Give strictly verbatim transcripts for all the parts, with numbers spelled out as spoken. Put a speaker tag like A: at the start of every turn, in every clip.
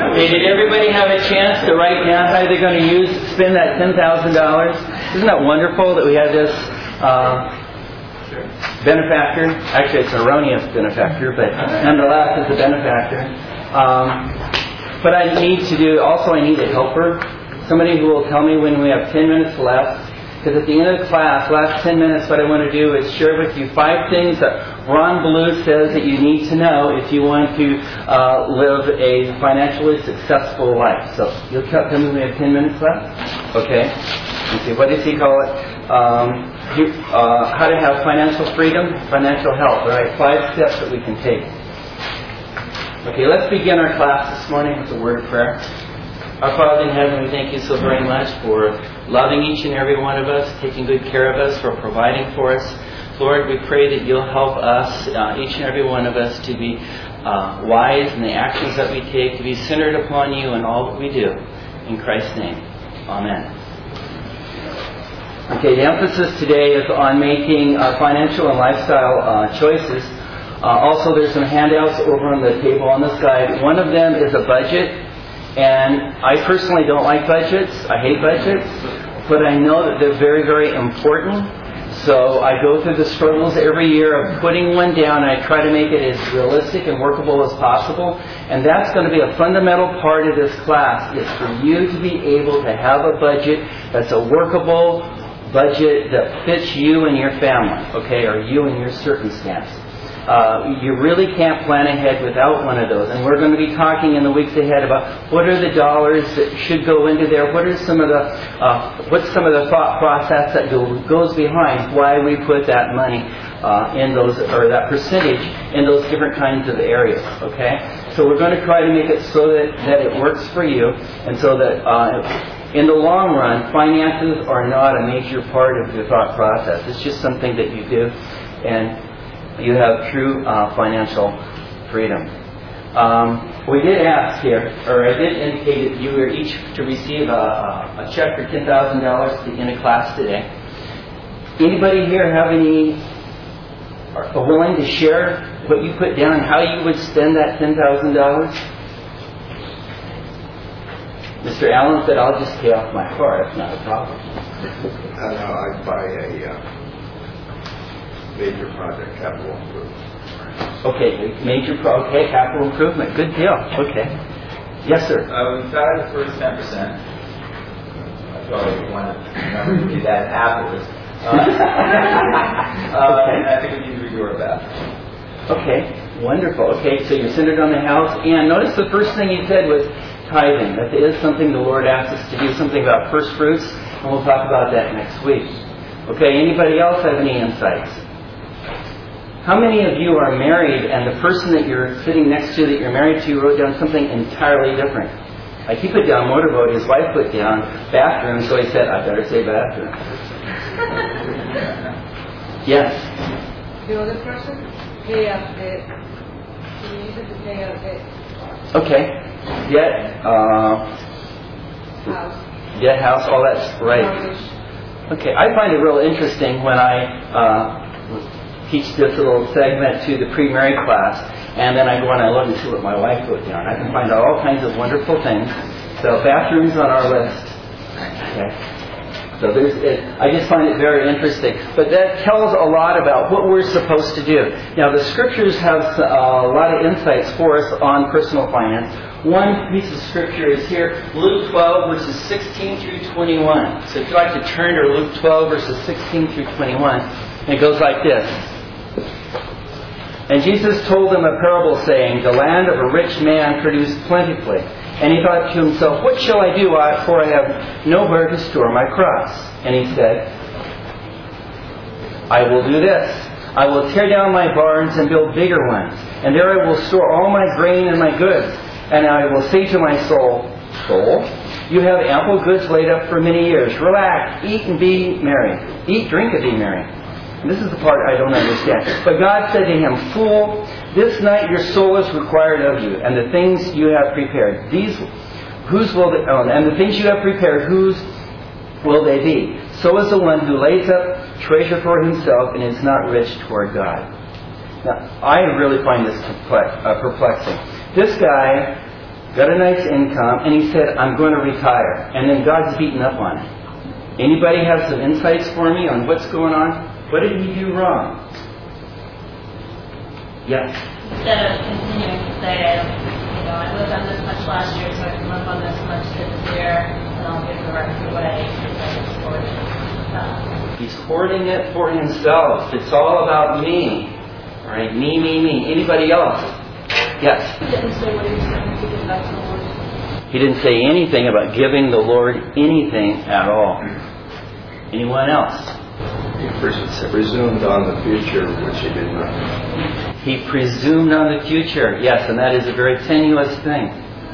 A: Okay, did everybody have a chance to write down how they're going to use, spend that ten thousand dollars? Isn't that wonderful that we have this uh, benefactor? Actually, it's an erroneous benefactor, but nonetheless, it's a benefactor. Um, but I need to do, also I need a helper. Somebody who will tell me when we have ten minutes left. Because at the end of the class, last ten minutes, what I want to do is share with you five things that Ron Blue says that you need to know if you want to uh, live a financially successful life. So you'll tell me we have ten minutes left? Okay. Okay. What does he call it? Um, he, uh, how to have financial freedom, financial health. All right. Five steps that we can take. Okay. Let's begin our class this morning with a word of prayer. Our Father in heaven, we thank you so very much for loving each and every one of us, taking good care of us, for providing for us. Lord, we pray that you'll help us, uh, each and every one of us, to be uh, wise in the actions that we take, to be centered upon you in all that we do. In Christ's name, amen. Okay, the emphasis today is on making uh, financial and lifestyle uh, choices. Uh, also, there's some handouts over on the table on this side. One of them is a budget. And I personally don't like budgets. I hate budgets. But I know that they're very, very important. So I go through the struggles every year of putting one down. And I try to make it as realistic and workable as possible. And that's going to be a fundamental part of this class. Is for you to be able to have a budget that's a workable budget that fits you and your family. Okay, or you and your circumstance. Uh, you really can't plan ahead without one of those. And we're going to be talking in the weeks ahead about what are the dollars that should go into there. What are some of the uh, what's some of the thought process that go, goes behind why we put that money uh, in those, or that percentage in those different kinds of areas. Okay, so we're going to try to make it so that, that it works for you, and so that uh, in the long run, finances are not a major part of your thought process. It's just something that you do, and you have true uh, financial freedom. Um, we did ask here, or I did indicate that you were each to receive a, a, a check for ten thousand dollars in a class today. Anybody here have any, are willing to share what you put down and how you would spend that ten thousand dollars? Mister Allen said, I'll just pay off my car. That's not a problem.
B: I know, I'd buy a uh, major project, capital improvement.
A: Okay, major pro- okay, capital improvement. Good deal. Okay. Yes, sir.
C: Uh, we started the first ten percent. I probably want to do that afterwards. Uh, uh,
A: okay.
C: And I think we need to redo our bath.
A: Okay, wonderful. Okay, so you're centered on the house. And notice the first thing you said was tithing. That is something the Lord asks us to do, something about first fruits, and we'll talk about that next week. Okay, anybody else have any insights? How many of you are married and the person that you're sitting next to, that you're married to, wrote down something entirely different? Like he put down motorboat, his wife put down bathroom, so he said, I better say bathroom. Yes?
D: The other person, pay up debt. He needed to pay up debt.
A: Okay. Debt, uh,
D: House.
A: debt, house, all that's right.
D: Mortgage.
A: Okay, I find it real interesting when I uh, teach this little segment to the pre-married class, and then I go and I look and see what my wife put down. I can find out all kinds of wonderful things. So bathrooms on our list. Okay. So there's, it, I just find it very interesting. But that tells a lot about what we're supposed to do. Now, the Scriptures have a lot of insights for us on personal finance. One piece of Scripture is here, Luke twelve, verses sixteen through twenty-one. So if you'd like to turn to Luke twelve, verses sixteen through twenty-one, it goes like this. And Jesus told them a parable, saying, the land of a rich man produced plentifully. And he thought to himself, what shall I do, for I have nowhere to store my crops? And he said, I will do this. I will tear down my barns and build bigger ones. And there I will store all my grain and my goods. And I will say to my soul, soul, you have ample goods laid up for many years. Relax, eat and be merry. Eat, drink, and be merry. And this is the part I don't understand. But God said to him, fool, this night your soul is required of you, and the things you have prepared. These, whose will they, oh, and the things you have prepared, whose will they be? So is the one who lays up treasure for himself and is not rich toward God. Now, I really find this perplexing. This guy got a nice income, and he said, I'm going to retire. And then God's beating up on it. Anybody have some insights for me on what's going on? What did he do wrong? Yes?
E: Instead of continuing to say, I don't, you know, I lived on this much last year, so I can live on this much this year, and I'll give the rest away because it's for myself.
A: He's hoarding it for himself. It's all about me. All right? Me, me, me. Anybody else? Yes?
D: He didn't say what he was going to give back to the Lord.
A: He didn't say anything about giving the Lord anything at all. Anyone else?
B: He pres- presumed on the future, which he did not.
A: He presumed on the future. Yes, and that is a very tenuous thing.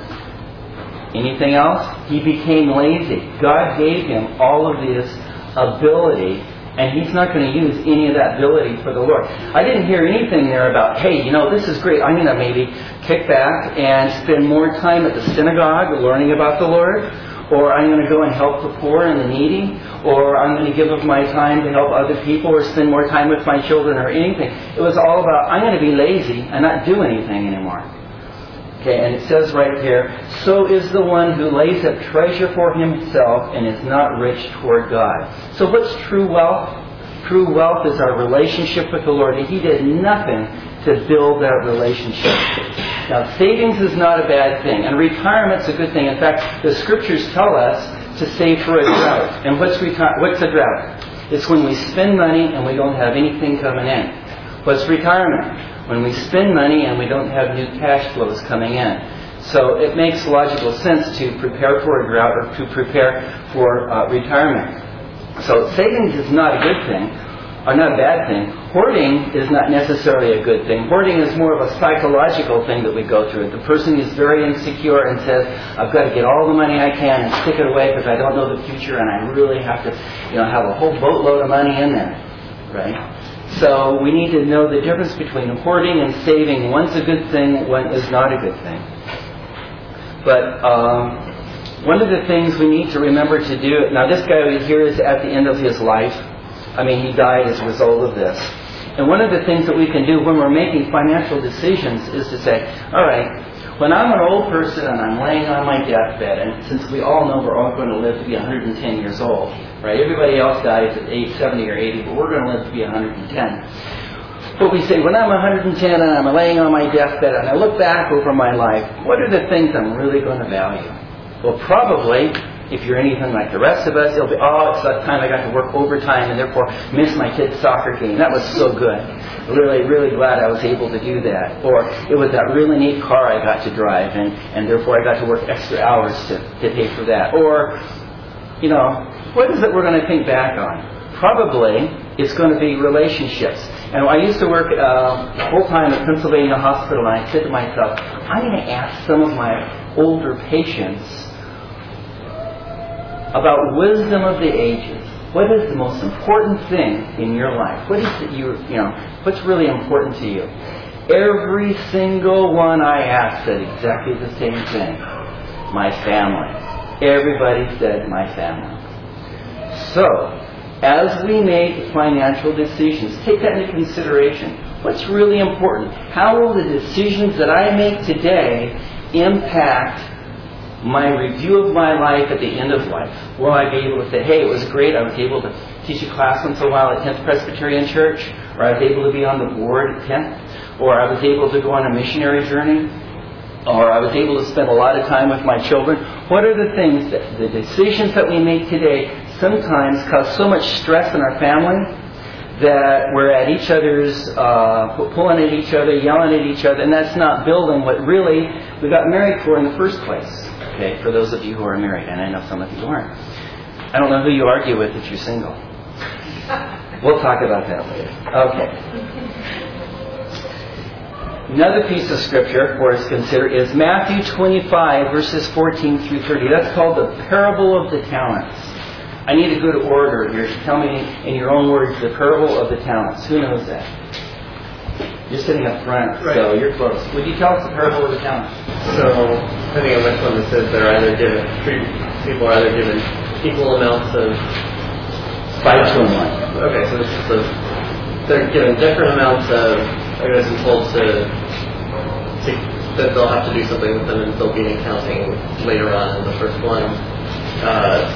A: Anything else? He became lazy. God gave him all of this ability, and he's not going to use any of that ability for the Lord. I didn't hear anything there about, hey, you know, this is great. I'm going to maybe kick back and spend more time at the synagogue learning about the Lord, or I'm going to go and help the poor and the needy, or I'm going to give of my time to help other people, or spend more time with my children, or anything. It was all about, I'm going to be lazy and not do anything anymore. Okay, and it says right here, so is the one who lays up treasure for himself and is not rich toward God. So what's true wealth? True wealth is our relationship with the Lord, and he did nothing to build that relationship. Now, savings is not a bad thing, and retirement's a good thing. In fact, the scriptures tell us to save for a drought. And what's reti- what's a drought? It's when we spend money and we don't have anything coming in. What's retirement? When we spend money and we don't have new cash flows coming in. So it makes logical sense to prepare for a drought or to prepare for uh, retirement. So savings is not a good thing, or not a bad thing. Hoarding is not necessarily a good thing. Hoarding is more of a psychological thing that we go through. The person is very insecure and says, I've got to get all the money I can and stick it away because I don't know the future and I really have to, you know, have a whole boatload of money in there. Right? So we need to know the difference between hoarding and saving. One's a good thing, one is not a good thing. But um, one of the things we need to remember to do, now this guy over here is at the end of his life. I mean, he died as a result of this. And one of the things that we can do when we're making financial decisions is to say, all right, when I'm an old person and I'm laying on my deathbed, and since we all know we're all going to live to be one hundred ten years old, right? Everybody else dies at age seventy or eighty, but we're going to live to be one hundred ten. But we say, when I'm one hundred ten and I'm laying on my deathbed and I look back over my life, what are the things I'm really going to value? Well, probably, if you're anything like the rest of us, it'll be, oh, it's that time I got to work overtime and therefore miss my kid's soccer game. That was so good. Really, really glad I was able to do that. Or it was that really neat car I got to drive and, and therefore I got to work extra hours to, to pay for that. Or, you know, what is it we're going to think back on? Probably it's going to be relationships. And I used to work uh, full-time at Pennsylvania Hospital, and I said to myself, I'm going to ask some of my older patients about wisdom of the ages. What is the most important thing in your life? What is it you, you know, what's really important to you? Every single one I asked said exactly the same thing. My family. Everybody said my family. So, as we make financial decisions, take that into consideration. What's really important? How will the decisions that I make today impact my review of my life at the end of life? Will I be able to say, hey, it was great, I was able to teach a class once in a while at tenth Presbyterian Church, or I was able to be on the board at tenth, or I was able to go on a missionary journey, or I was able to spend a lot of time with my children. What are the things, that the decisions that we make today sometimes cause so much stress in our family that we're at each other's, uh, pulling at each other, yelling at each other, and that's not building what really we got married for in the first place. Okay, for those of you who are married, and I know some of you aren't. I don't know who you argue with if you're single. We'll talk about that later. Okay. Another piece of scripture for us to consider is Matthew twenty-five, verses fourteen through thirty. That's called the parable of the talents. I need a good orator here to tell me in your own words the parable of the talents. Who knows that? You're sitting up front, right. So you're close. Would you tell us the parable of the talents?
F: So, depending on which one it says, they're either given, three people are either given equal amounts of...
A: Five to one.
F: Okay, so, so they're given different amounts of, I guess I'm told to, to that they'll have to do something with them, and there'll be an accounting later on. In the first one uh,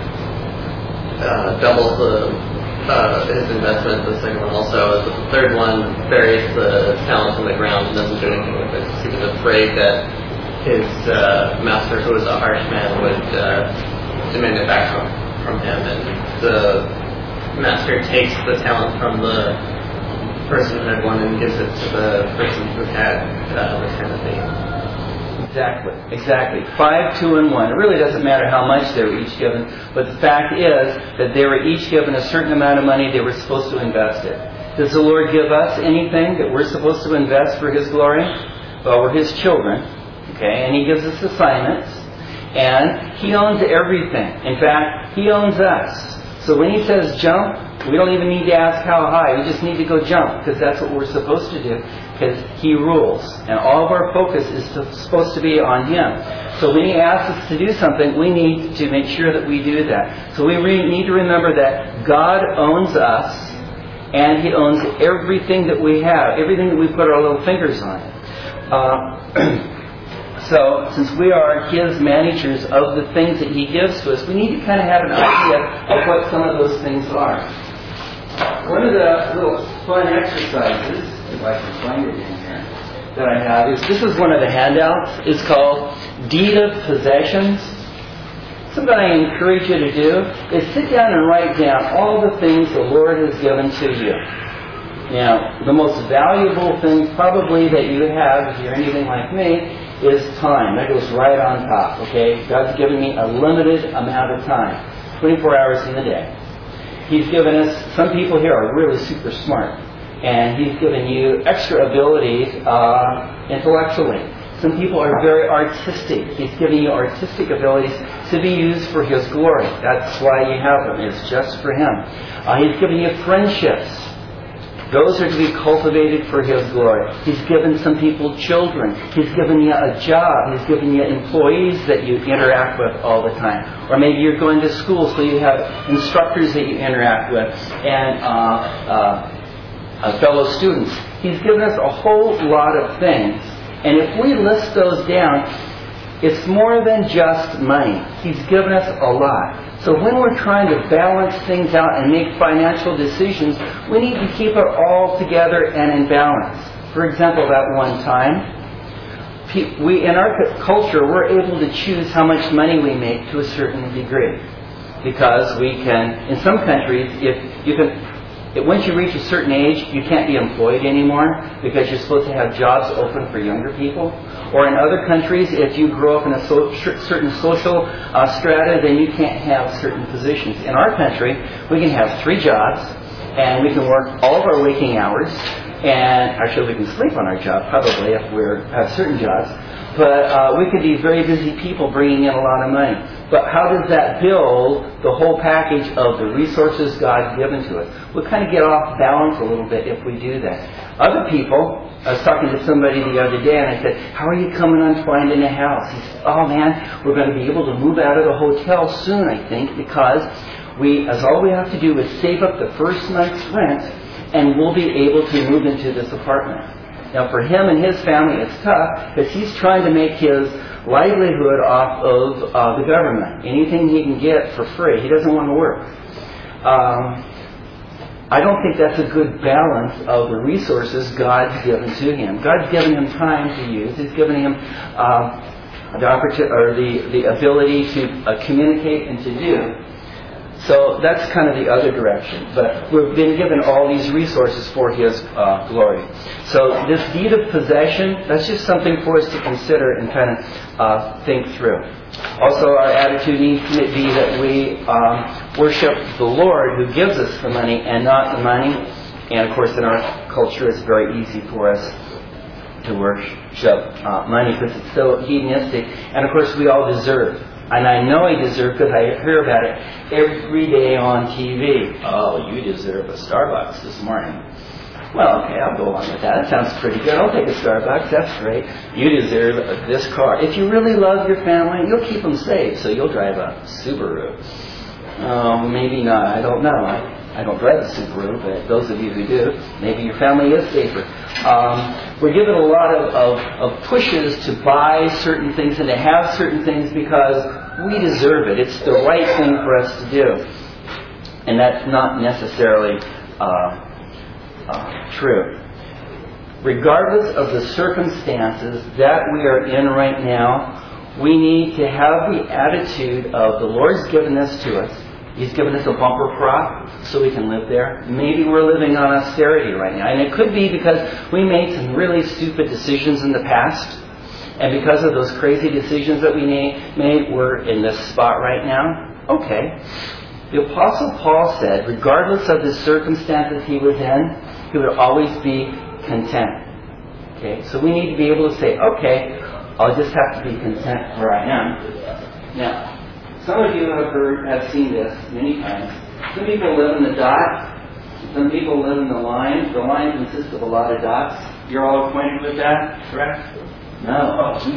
F: uh, doubles the uh, his investment. The second one also. The third one buries the talent in the ground and doesn't do anything with it. He was afraid that his uh, master, who was a harsh man, would uh, demand it back from, from him, and the master takes the talent from the person who had won and gives it to the person who had uh, this kind of thing.
A: Exactly, exactly. Five, two, and one. It really doesn't matter how much they were each given, but the fact is that they were each given a certain amount of money they were supposed to invest it. Does the Lord give us anything that we're supposed to invest for His glory? Well, we're His children, okay, and He gives us assignments, and He owns everything. In fact, He owns us. So when He says jump, we don't even need to ask how high. We just need to go jump, because that's what we're supposed to do, because He rules. And all of our focus is to, supposed to be on Him. So when He asks us to do something, we need to make sure that we do that. So we re- need to remember that God owns us, and He owns everything that we have, everything that we put our little fingers on. Uh, So, since we are His managers of the things that He gives to us, we need to kind of have an idea of what some of those things are. One of the little fun exercises, if I can find it in here, that I have is, this is one of the handouts. It's called Deed of Possessions. Something I encourage you to do is sit down and write down all the things the Lord has given to you. Now, the most valuable thing probably that you have, if you're anything like me, is time. That goes right on top, okay? God's given me a limited amount of time, twenty-four hours in the day. He's given us, some people here are really super smart, and He's given you extra abilities uh, intellectually. Some people are very artistic. He's given you artistic abilities to be used for His glory. That's why you have them. It's just for Him. Uh, he's given you friendships. Those are to be cultivated for His glory. He's given some people children. He's given you a job. He's given you employees that you interact with all the time. Or maybe you're going to school, so you have instructors that you interact with, and uh, uh, uh, fellow students. He's given us a whole lot of things. And if we list those down, it's more than just money. He's given us a lot. So when we're trying to balance things out and make financial decisions, we need to keep it all together and in balance. For example, that one time, we in our culture, we're able to choose how much money we make to a certain degree. Because we can, in some countries, if you can, if once you reach a certain age, you can't be employed anymore because you're supposed to have jobs open for younger people. Or in other countries, if you grow up in a so, certain social uh, strata, then you can't have certain positions. In our country, we can have three jobs, and we can work all of our waking hours, and actually we can sleep on our job probably if we have certain jobs. But uh, we could be very busy people bringing in a lot of money. But how does that build the whole package of the resources God's given to us? We'll kind of get off balance a little bit if we do that. Other people, I was talking to somebody the other day and I said, how are you coming on finding a house? He said, oh man, we're going to be able to move out of the hotel soon, I think, because we, as all we have to do is save up the first night's rent and we'll be able to move into this apartment. Now for him and his family it's tough because he's trying to make his livelihood off of uh, the government. Anything he can get for free. He doesn't want to work. Um, I don't think that's a good balance of the resources God's given to him. God's given him time to use. He's given him uh, the opportunity or the, the ability to uh, communicate and to do. So that's kind of the other direction. But we've been given all these resources for His uh, glory. So this deed of possession, that's just something for us to consider and kind of uh, think through. Also, our attitude needs to be that we um, worship the Lord who gives us the money and not the money. And of course, in our culture, it's very easy for us to worship uh, money because it's so hedonistic. And of course, we all deserve. And I know I deserve because I hear about it every day on T V. Oh, you deserve a Starbucks this morning. Well, okay, I'll go on with that. That sounds pretty good. I'll take a Starbucks. That's great. You deserve this car. If you really love your family, you'll keep them safe, so you'll drive a Subaru. Oh, maybe not. I don't know. I, I don't drive a Subaru, but those of you who do, maybe your family is safer. Um, we're given a lot of, of, of pushes to buy certain things and to have certain things because we deserve it. It's the right thing for us to do. And that's not necessarily uh, uh, true. Regardless of the circumstances that we are in right now, we need to have the attitude of the Lord's given this to us. He's given us a bumper crop so we can live there. Maybe we're living on austerity right now. And it could be because we made some really stupid decisions in the past. And because of those crazy decisions that we made, we're in this spot right now. Okay. The Apostle Paul said, regardless of the circumstances he was in, he would always be content. Okay. So we need to be able to say, okay, I'll just have to be content where I am. Now, some of you have heard, have seen this many times. Some people live in the dot. Some people live in the line. The line consists of a lot of dots. You're all acquainted with that, correct? No. Oh,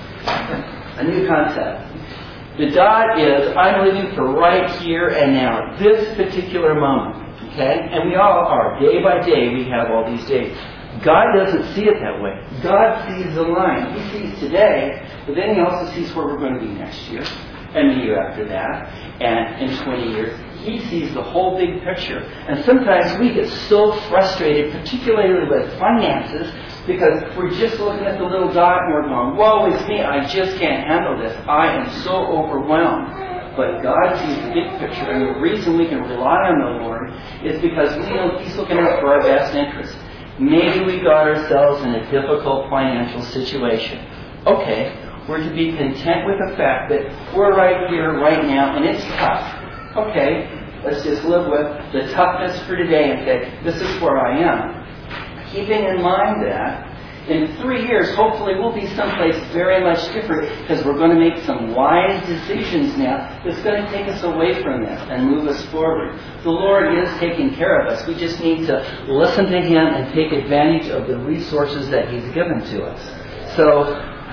A: a new concept. The dot is, I'm living for right here and now, this particular moment. Okay? And we all are. Day by day, we have all these days. God doesn't see it that way. God sees the line. He sees today, but then He also sees where we're going to be next year, and the year after that, and in twenty years. He sees the whole big picture. And sometimes we get so frustrated, particularly with finances, because we're just looking at the little dot and we're going, woe is me, I just can't handle this. I am so overwhelmed. But God sees the big picture, and the reason we can rely on the Lord is because we know He's looking out for our best interest. Maybe we got ourselves in a difficult financial situation. Okay, we're to be content with the fact that we're right here, right now, and it's tough. Okay, let's just live with the toughness for today and say, this is where I am. Keeping in mind that in three years, hopefully we'll be someplace very much different because we're going to make some wise decisions now that's going to take us away from this and move us forward. The Lord is taking care of us. We just need to listen to Him and take advantage of the resources that He's given to us. So,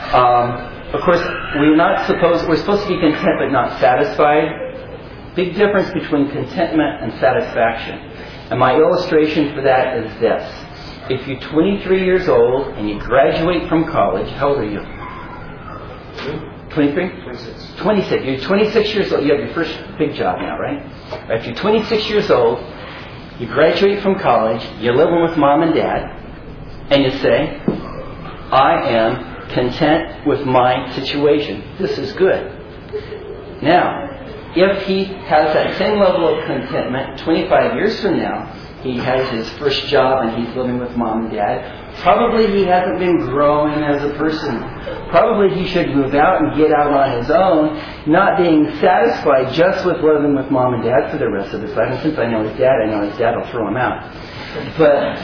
A: um, of course, we're not supposed, we're supposed to be content but not satisfied. Big difference between contentment and satisfaction. And my illustration for that is this. If you're twenty-three years old and you graduate from college, how old are you? twenty-three?
B: twenty-six.
A: twenty-six. You're twenty-six years old. You have your first big job now, right? If you're twenty-six years old, you graduate from college, you're living with mom and dad, and you say, I am content with my situation. This is good. Now, if he has that same level of contentment twenty-five years from now, he has his first job and he's living with mom and dad, probably he hasn't been growing as a person. Probably he should move out and get out on his own, not being satisfied just with living with mom and dad for the rest of his life. And since I know his dad, I know his dad will throw him out. But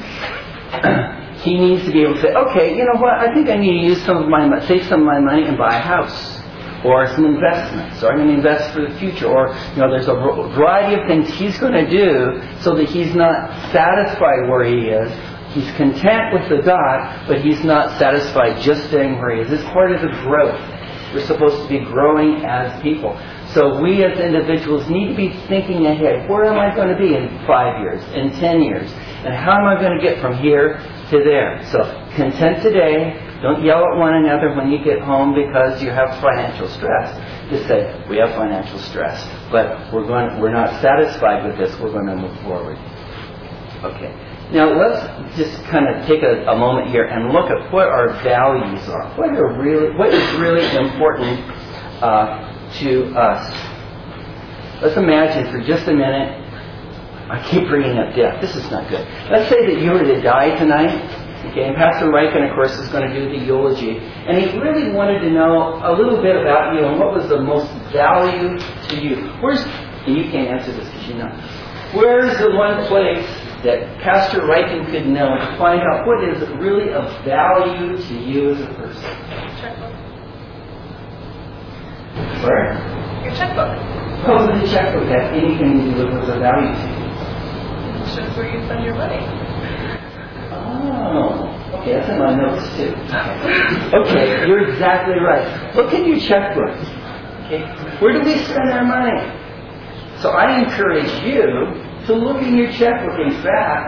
A: he needs to be able to say, okay, you know what, I think I need to use some of my, save some of my money and buy a house. Or some investments, or I'm going to invest for the future, or, you know, there's a variety of things he's going to do so that he's not satisfied where he is. He's content with the dot, but he's not satisfied just staying where he is. This is part of the growth. We're supposed to be growing as people. So we as individuals need to be thinking ahead. Where am I going to be in five years, in ten years? And how am I going to get from here to there? So content today. Don't yell at one another when you get home because you have financial stress. Just say, we have financial stress, but we're going, we're not satisfied with this. We're going to move forward. Okay. Now let's just kind of take a, a moment here and look at what our values are. What are really, what is really important uh, to us? Let's imagine for just a minute. I keep bringing up death. This is not good. Let's say that you were to die tonight. Okay, and Pastor Riken, of course, is going to do the eulogy. And he really wanted to know a little bit about you and what was the most value to you. Where's, and you can't answer this because you know. Where's the one place that Pastor Riken could know to find out what is really of value to you as a person?
E: Checkbook.
A: Where?
E: Your checkbook.
A: What was the checkbook have anything to do with what's of value to you?
E: It shows where you spend your money.
A: Oh, okay, that's in my notes too. Okay, you're exactly right. Look at your checkbook. Okay, where do we spend our money? So I encourage you to look in your checkbook. In fact,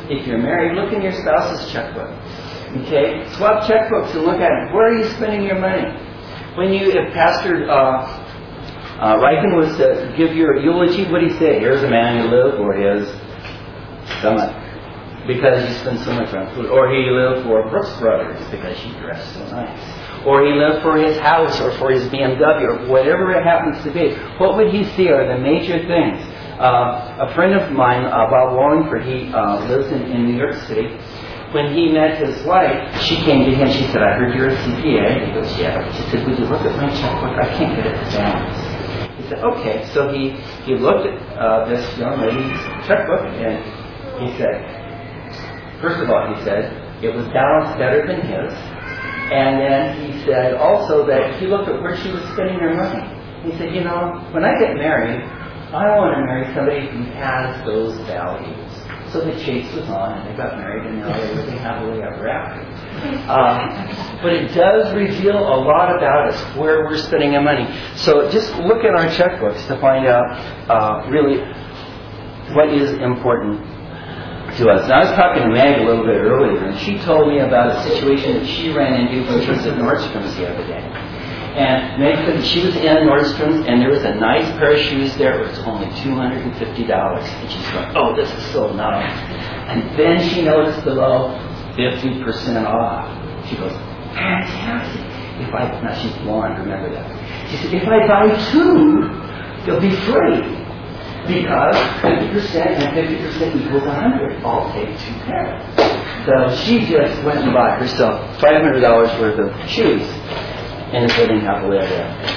A: If you're married, look in your spouse's checkbook. Okay? Swap checkbooks and look at it. Where are you spending your money? When you, if Pastor uh, uh, Riken was to give your eulogy, what did he say? Here's a man who lived for his stomach because he spent so much on food. Or he lived for Brooks Brothers because she dressed so nice. Or he lived for his house or for his B M W or whatever it happens to be. What would he see are the major things? Uh, a friend of mine, uh, Bob Wallingford, he uh, lives in, in New York City. When he met his wife, she came to him. She said, "I heard you're a C P A." He goes, "Yeah." She said, "Would you look at my checkbook? I can't get it to balance." He said, "Okay." So he, he looked at uh, this young lady's checkbook and he said, first of all, he said, it was balanced better than his. And then he said also that he looked at where she was spending her money. He said, "You know, when I get married, I want to marry somebody who has those values." So the chase was on, and they got married, and now they're living happily ever after. Um, but it does reveal a lot about us, where we're spending our money. So just look at our checkbooks to find out uh, really what is important to us. Now, I was talking to Meg a little bit earlier, and she told me about a situation that she ran into when she was at Nordstrom's the other day. And Meg said she was in Nordstrom's, and there was a nice pair of shoes there. It was only two hundred fifty dollars. And she's going, "Oh, this is so nice." And then she noticed below fifty percent off. She goes, "Fantastic. If I," now she's blonde, remember that. She said, "If I buy two, they'll be free. Because fifty percent and fifty percent equals one hundred. I'll take two pairs." So she just went and bought herself five hundred dollars worth of shoes. And is living happily ever after.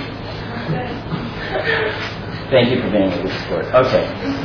A: Thank you for being a good sport. Okay.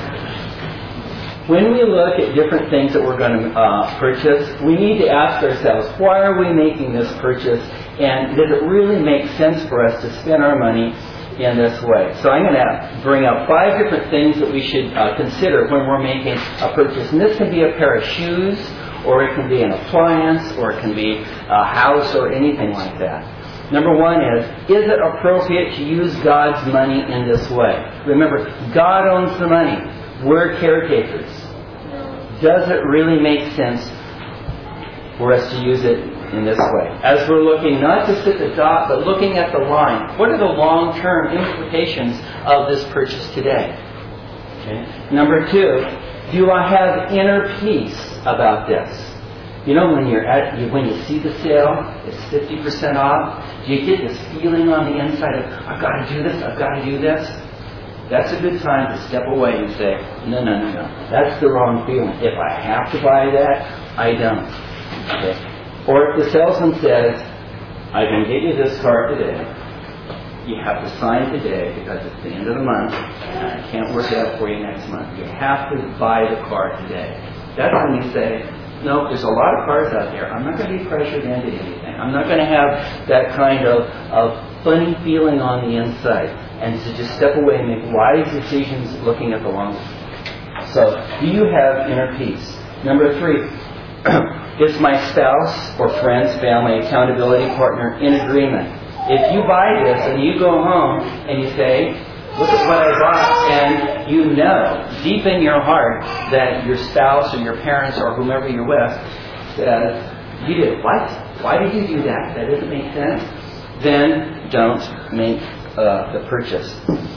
A: When we look at different things that we're going to uh, purchase, we need to ask ourselves, why are we making this purchase? And does it really make sense for us to spend our money in this way? So I'm going to bring up five different things that we should uh, consider when we're making a purchase. And this can be a pair of shoes, or it can be an appliance, or it can be a house, or anything like that. Number one is, is it appropriate to use God's money in this way? Remember, God owns the money. We're caretakers. Does it really make sense for us to use it in this way? As we're looking not just at the dot, but looking at the line, what are the long-term implications of this purchase today? Okay. Number two, do I have inner peace about this? You know, when you're at, you, when you see the sale, it's fifty percent off, do you get this feeling on the inside of, I've got to do this, I've got to do this? That's a good time to step away and say, no, no, no, no. That's the wrong feeling. If I have to buy that, I don't. Okay. Or if the salesman says, I can get you this car today, you have to sign today because it's the end of the month, and I can't work it out for you next month. You have to buy the car today. That's when you say, no, there's a lot of cars out there. I'm not going to be pressured into anything. I'm not going to have that kind of, of funny feeling on the inside. And to just step away and make wise decisions looking at the long term. So, do you have inner peace? Number three, is my spouse or friends, family, accountability partner in agreement? If you buy this and you go home and you say, look at what I bought, and you know, deep in your heart, that your spouse or your parents or whomever you're with says, you did what? Why did you do that? That doesn't make sense. Then don't make uh, the purchase.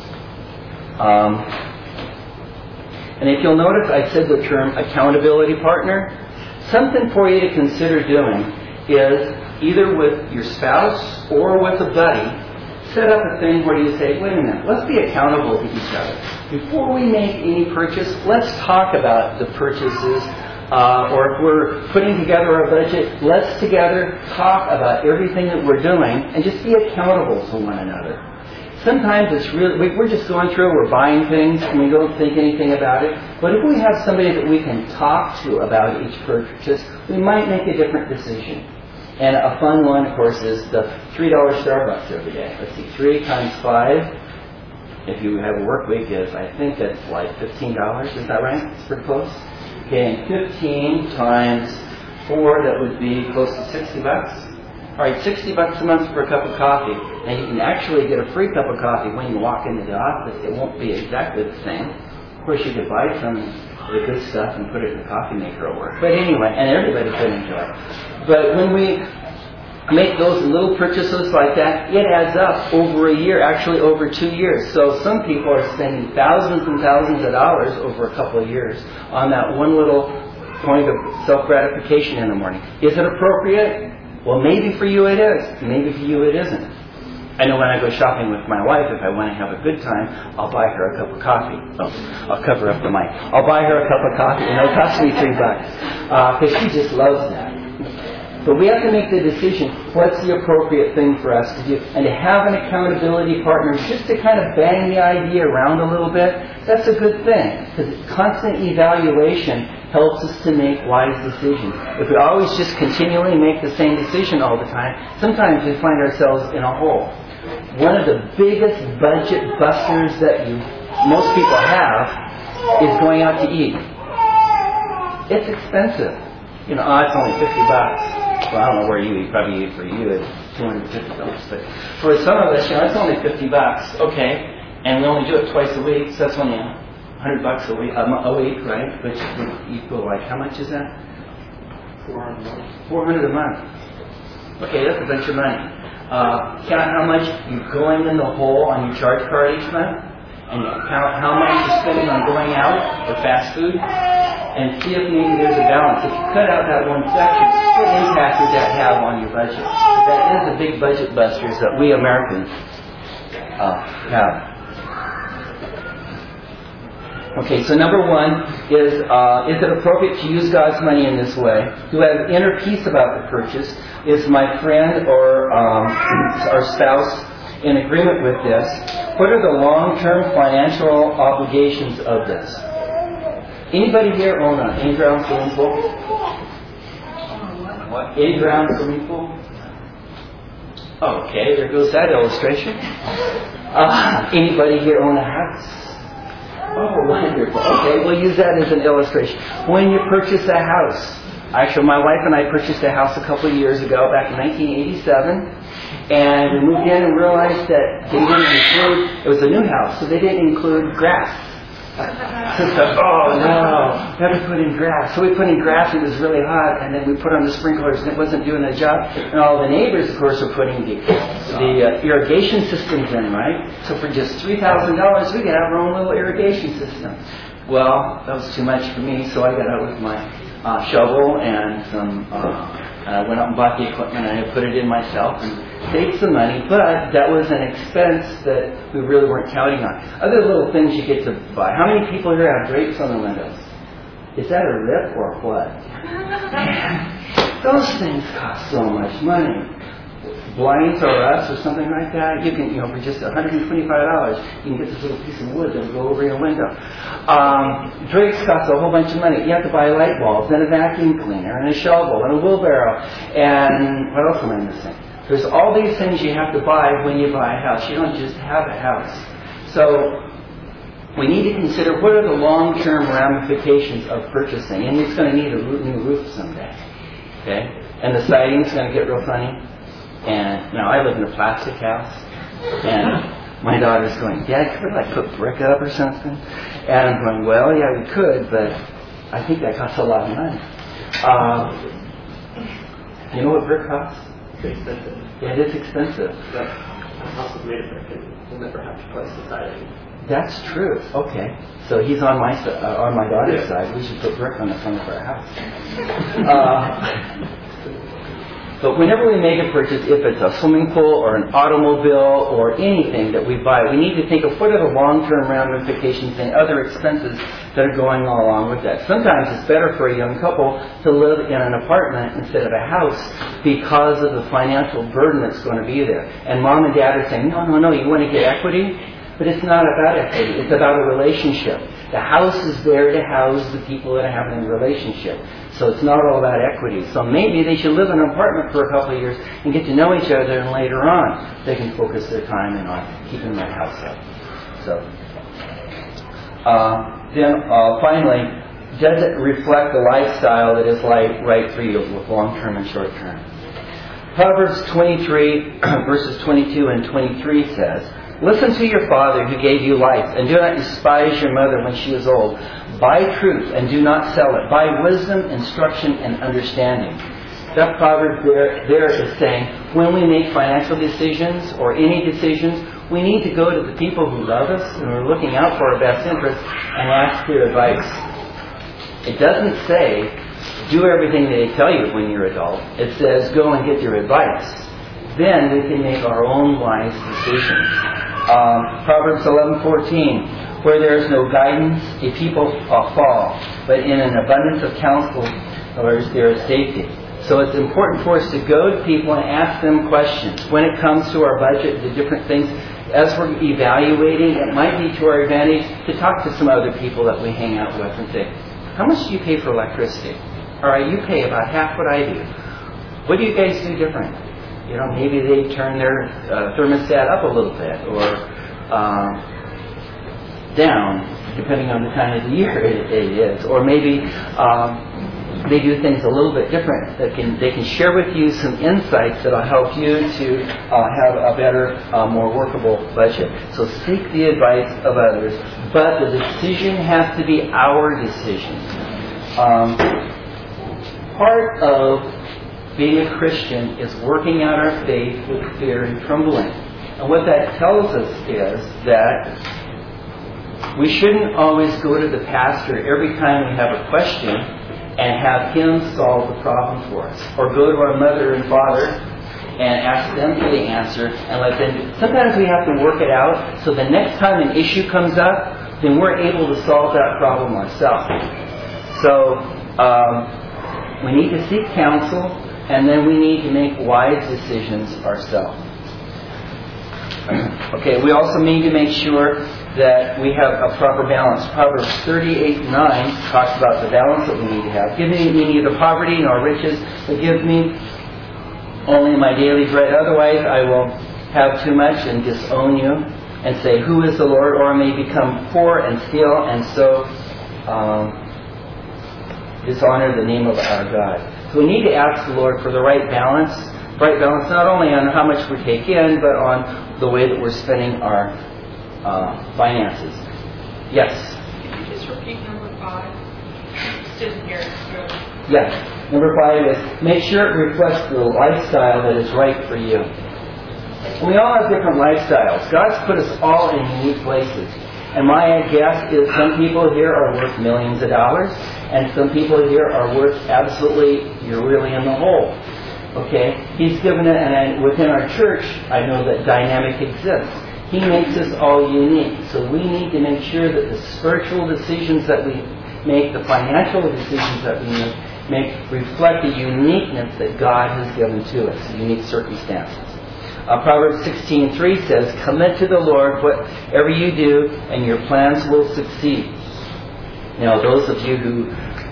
A: Um, and if you'll notice, I said the term accountability partner. Something for you to consider doing is either with your spouse or with a buddy, set up a thing where you say, wait a minute, let's be accountable to each other. Before we make any purchase, let's talk about the purchases. Uh, or if we're putting together a budget, let's together talk about everything that we're doing and just be accountable to one another. Sometimes it's really, we're just going through, we're buying things and we don't think anything about it. But if we have somebody that we can talk to about each purchase, we might make a different decision. And a fun one, of course, is the three dollar Starbucks every day. Let's see, three times five, if you have a work week, is, I think that's like fifteen dollars. Is that right? It's pretty close. Okay, and fifteen times four, that would be close to sixty bucks. All right, sixty bucks a month for a cup of coffee. And you can actually get a free cup of coffee when you walk into the office. It won't be exactly the same. Of course, you could buy some the good stuff and put it in the coffee maker at work. But anyway, and everybody could enjoy it. But when we make those little purchases like that, it adds up over a year, actually over two years. So some people are spending thousands and thousands of dollars over a couple of years on that one little point of self-gratification in the morning. Is it appropriate? Well, maybe for you it is. Maybe for you it isn't. I know when I go shopping with my wife, if I want to have a good time, I'll buy her a cup of coffee. Oh, I'll cover up the mic. I'll buy her a cup of coffee, and it'll cost me three bucks. Because uh, she just loves that. But we have to make the decision, what's the appropriate thing for us to do? And to have an accountability partner just to kind of bang the idea around a little bit, that's a good thing. Because constant evaluation helps us to make wise decisions. If we always just continually make the same decision all the time, sometimes we find ourselves in a hole. One of the biggest budget busters that you, most people have is going out to eat. It's expensive. You know, oh, it's only fifty bucks. Well, I don't know where you eat. Probably eat for you it's two hundred fifty dollars. But for some of us, you know, it's only fifty bucks. Okay. And we only do it twice a week, so that's only a hundred bucks a week, a, a week, right? Which would equal, like, how much is that?
B: Four hundred a month.
A: Four hundred a month. Okay, that's a bunch of money. Uh, count how much you're going in the hole on your charge card each month, and count how much you're spending on going out for fast food, and see if maybe there's a balance. If you cut out that one section, what impact would that have on your budget? That is the big budget busters that we Americans uh, have. Okay, so number one is, uh, is it appropriate to use God's money in this way? Do I have inner peace about the purchase? Is my friend or um, our spouse in agreement with this? What are the long-term financial obligations of this? Anybody here own an in-ground swimming pool? What? In-ground swimming pool? Okay, there goes that illustration. Uh, anybody here own a house? Oh, wonderful. Okay, we'll use that as an illustration. When you purchase a house, actually my wife and I purchased a house a couple of years ago, back in nineteen eighty-seven, and we moved in and realized that they didn't include, it was a new house, so they didn't include grass. So, oh no, we had to put in grass. So we put in grass, it was really hot, and then we put on the sprinklers and it wasn't doing the job. And all the neighbors, of course, were putting the, the uh, irrigation systems in, right? So for just three thousand dollars, we could have our own little irrigation system. Well, that was too much for me, so I got out with my uh, shovel and some, uh, and I went out and bought the equipment and I put it in myself and saved some money, but that was an expense that we really weren't counting on. Other little things you get to buy. How many people here have drapes on the windows? Is that a rip or what? Man, those things cost so much money. Blinds or us or something like that, you can, you know, for just one hundred twenty-five dollars, you can get this little piece of wood that will go over your window. Um, drapes cost a whole bunch of money. You have to buy light bulbs and a vacuum cleaner and a shovel and a wheelbarrow and what else am I missing? There's all these things you have to buy when you buy a house. You don't just have a house. So we need to consider what are the long-term ramifications of purchasing. And it's going to need a new roof someday. Okay? And the siding's going to get real funny. And now I live in a plastic house. And my daughter's going, Dad, could we like put brick up or something? And I'm going, well, yeah, we could, but I think that costs a lot of money. Uh, you know what brick costs?
F: It's expensive.
A: Yeah, it is expensive.
F: But a house is made of brick and we'll never have to place the siding.
A: That's true. Okay. So he's on my uh, on my daughter's yeah. side. We should put brick on the front of our house. Uh, but whenever we make a purchase, if it's a swimming pool or an automobile or anything that we buy, we need to think of what are the long-term ramifications and other expenses that are going along with that. Sometimes it's better for a young couple to live in an apartment instead of a house because of the financial burden that's going to be there. And mom and dad are saying, no, no, no, you want to get equity? But it's not about equity. It's about a relationship. The house is there to house the people that are having a relationship. So it's not all about equity. So maybe they should live in an apartment for a couple of years and get to know each other, and later on they can focus their time in on keeping their house up. So uh, then uh, finally, does it reflect the lifestyle that is like right for you, with long-term and short-term? Proverbs twenty-three, verses twenty-two and twenty-three says, listen to your father who gave you life, and do not despise your mother when she is old. Buy truth and do not sell it. Buy wisdom, instruction, and understanding. That proverb there, there is saying, when we make financial decisions or any decisions, we need to go to the people who love us and are looking out for our best interests and ask their advice. It doesn't say, do everything they tell you when you're adult. It says, go and get their advice. Then we can make our own wise decisions. Um, Proverbs eleven fourteen, where there is no guidance, a people uh, fall, but in an abundance of counsel there is safety. So it's important for us to go to people and ask them questions. When it comes to our budget, the different things, as we're evaluating, it might be to our advantage to talk to some other people that we hang out with and say, how much do you pay for electricity? All right, you pay about half what I do. What do you guys do different? You know, maybe they turn their uh, thermostat up a little bit or uh, down, depending on the time of the year it, it is. Or maybe um, they do things a little bit different. That can they can share with you some insights that will help you to uh, have a better, uh, more workable budget. So seek the advice of others, but the decision has to be our decision. Um, part of being a Christian is working out our faith with fear and trembling. And what that tells us is that we shouldn't always go to the pastor every time we have a question and have him solve the problem for us. Or go to our mother and father and ask them for the answer and let them do it. Sometimes we have to work it out so the next time an issue comes up, then we're able to solve that problem ourselves. So um, we need to seek counsel, and then we need to make wise decisions ourselves. Okay, we also need to make sure that we have a proper balance. Proverbs thirty-eight nine talks about the balance that we need to have. Give me neither poverty nor riches, but give me only my daily bread. Otherwise I will have too much and disown you and say, who is the Lord? Or I may become poor and steal and so um, dishonor the name of our God. So we need to ask the Lord for the right balance. Right balance not only on how much we take in, but on the way that we're spending our Uh, finances. Yes?
D: Could you just repeat number five? Just didn't hear it through.
A: Yes. Number five is make sure it reflects the lifestyle that is right for you. And we all have different lifestyles. God's put us all in unique places. And my guess is some people here are worth millions of dollars, and some people here are worth absolutely, you're really in the hole. Okay? He's given it, and I, within our church, I know that dynamic exists. He makes us all unique. So we need to make sure that the spiritual decisions that we make, the financial decisions that we make, make reflect the uniqueness that God has given to us, unique circumstances. Uh, Proverbs sixteen three says, commit to the Lord whatever you do, and your plans will succeed. Now, those of you who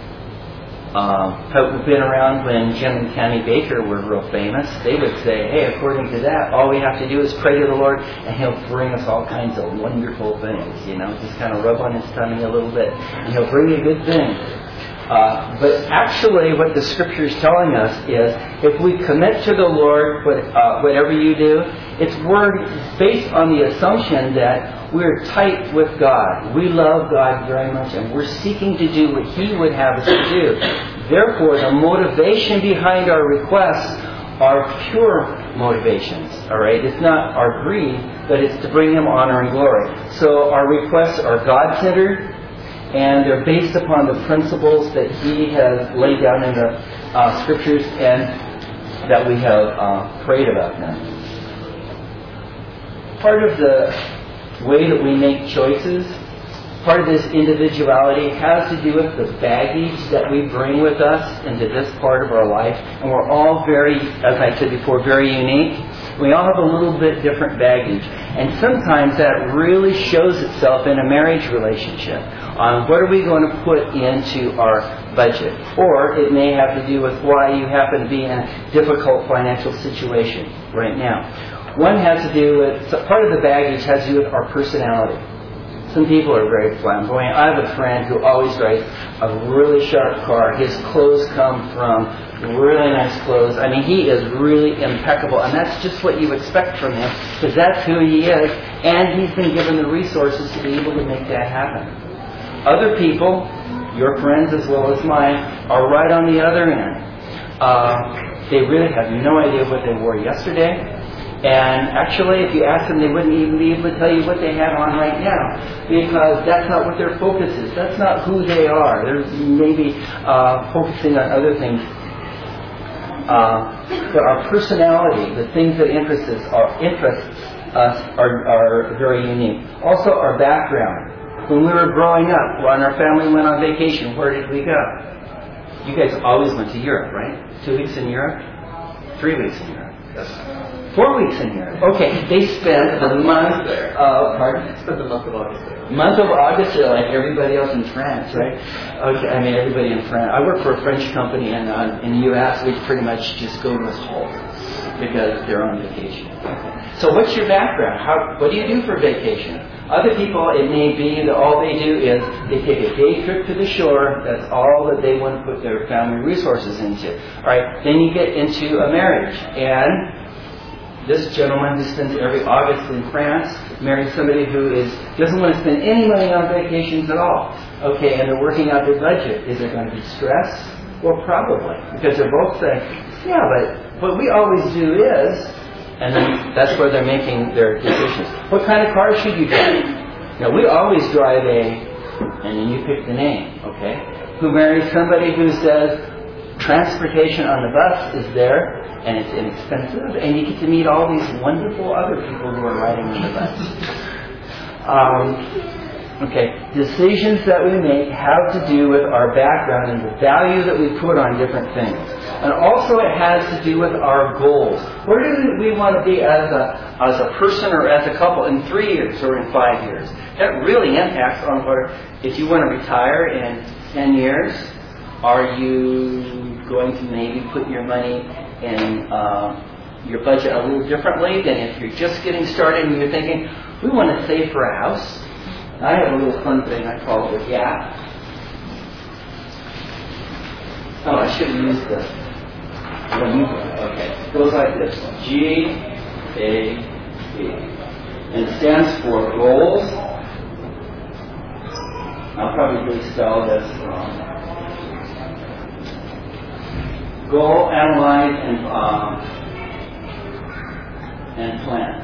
A: Uh, have been around when Jim and Tammy Baker were real famous, they would say, hey, according to that, all we have to do is pray to the Lord and He'll bring us all kinds of wonderful things, you know, just kind of rub on His tummy a little bit and He'll bring you good things. Uh, but actually what the Scripture is telling us is if we commit to the Lord what, uh, whatever you do, it's word based on the assumption that we're tight with God. We love God very much and we're seeking to do what He would have us to do. Therefore, the motivation behind our requests are pure motivations. All right? It's not our greed, but it's to bring Him honor and glory. So our requests are God-centered, and they're based upon the principles that He has laid down in the uh, Scriptures and that we have uh, prayed about them. Part of the way that we make choices, part of this individuality has to do with the baggage that we bring with us into this part of our life. And we're all very, as I said before, very unique. We all have a little bit different baggage. And sometimes that really shows itself in a marriage relationship. On what are we going to put into our budget? Or it may have to do with why you happen to be in a difficult financial situation right now. One has to do with, so part of the baggage has to do with our personality. Some people are very flamboyant. I have a friend who always drives a really sharp car. His clothes come from really nice clothes. I mean, he is really impeccable. And that's just what you expect from him, because that's who he is. And he's been given the resources to be able to make that happen. Other people, your friends as well as mine, are right on the other end. Uh, they really have no idea what they wore yesterday. And actually, if you ask them, they wouldn't even be able to tell you what they had on right now, because that's not what their focus is. That's not who they are. They're maybe uh, focusing on other things. Uh, but our personality, the things that interest us, our interests us, are, are very unique. Also, our background. When we were growing up, when our family went on vacation, where did we go? You guys always went to Europe, right? Two weeks in Europe? Three weeks in Europe? Yes. Four weeks in Europe. Okay, they spent the month, uh, pardon?
F: Spent the month of August there.
A: Month of August, they're like everybody else in France, right? Okay, I mean everybody in France. I work for a French company, and uh, in the U S we pretty much just go to a halt because they're on vacation. Okay. So what's your background? How? What do you do for vacation? Other people, it may be that all they do is they take a day trip to the shore. That's all that they want to put their family resources into. All right. Then you get into a marriage, and this gentleman who spends every August in France marries somebody who is doesn't want to spend any money on vacations at all. Okay, and they're working out their budget. Is there going to be stress? Well, probably, because they're both saying, yeah, but what we always do is, and then that's where they're making their decisions. What kind of car should you drive? Now, we always drive a, and then you pick the name, okay, who marries somebody who says transportation on the bus is there, and it's inexpensive, and you get to meet all these wonderful other people who are riding on the bus. Um, okay, decisions that we make have to do with our background and the value that we put on different things. And also it has to do with our goals. Where do we want to be as a, as a person or as a couple in three years or in five years? That really impacts on where, if you want to retire in ten years, are you going to maybe put your money in uh, your budget a little differently than if you're just getting started and you're thinking, we want to save for a house? I have a little fun thing I call it a gap. Oh, I should have used this. Okay, it goes like this. G A B. And it stands for goals. I'll probably spell this wrong. Goal, analyze, and um, and plan.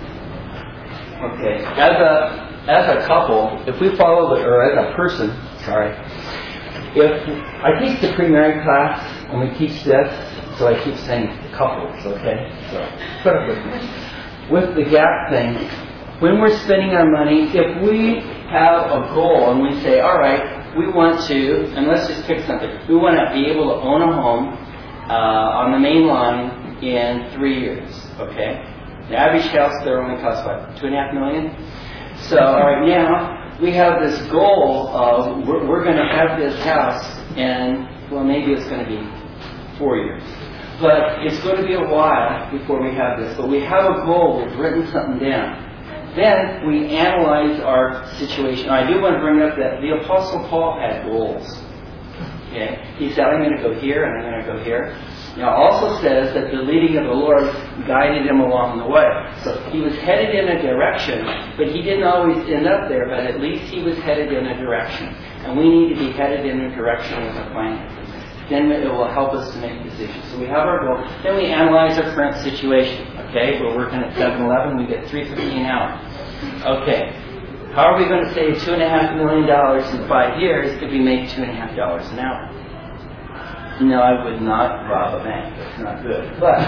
A: Okay, as a as a couple, if we follow the, or as a person, sorry, if I teach the pre-married class and we teach this, so I keep saying couples, okay? So put up with me. With the gap thing, when we're spending our money, if we have a goal and we say, all right, we want to, and let's just pick something, we want to be able to own a home uh, on the main line in three years, okay? The average house there only costs what, two and a half million? So right now we have this goal of we're, we're going to have this house, and well, maybe it's going to be four years, but it's going to be a while before we have this. But we have a goal. We've written something down. Then we analyze our situation. I do want to bring up that the Apostle Paul had goals. Okay, he said, I'm going to go here and I'm going to go here. Now, it also says that the leading of the Lord guided him along the way. So he was headed in a direction, but he didn't always end up there, but at least he was headed in a direction. And we need to be headed in a direction with our finances. Then it will help us to make decisions. So we have our goal. Then we analyze our current situation. Okay, we're working at seven eleven, we get three fifty an hour. Okay, how are we going to save two and a half million dollars in five years if we make two and a half dollars an hour? No, I would not rob a bank. That's not good. But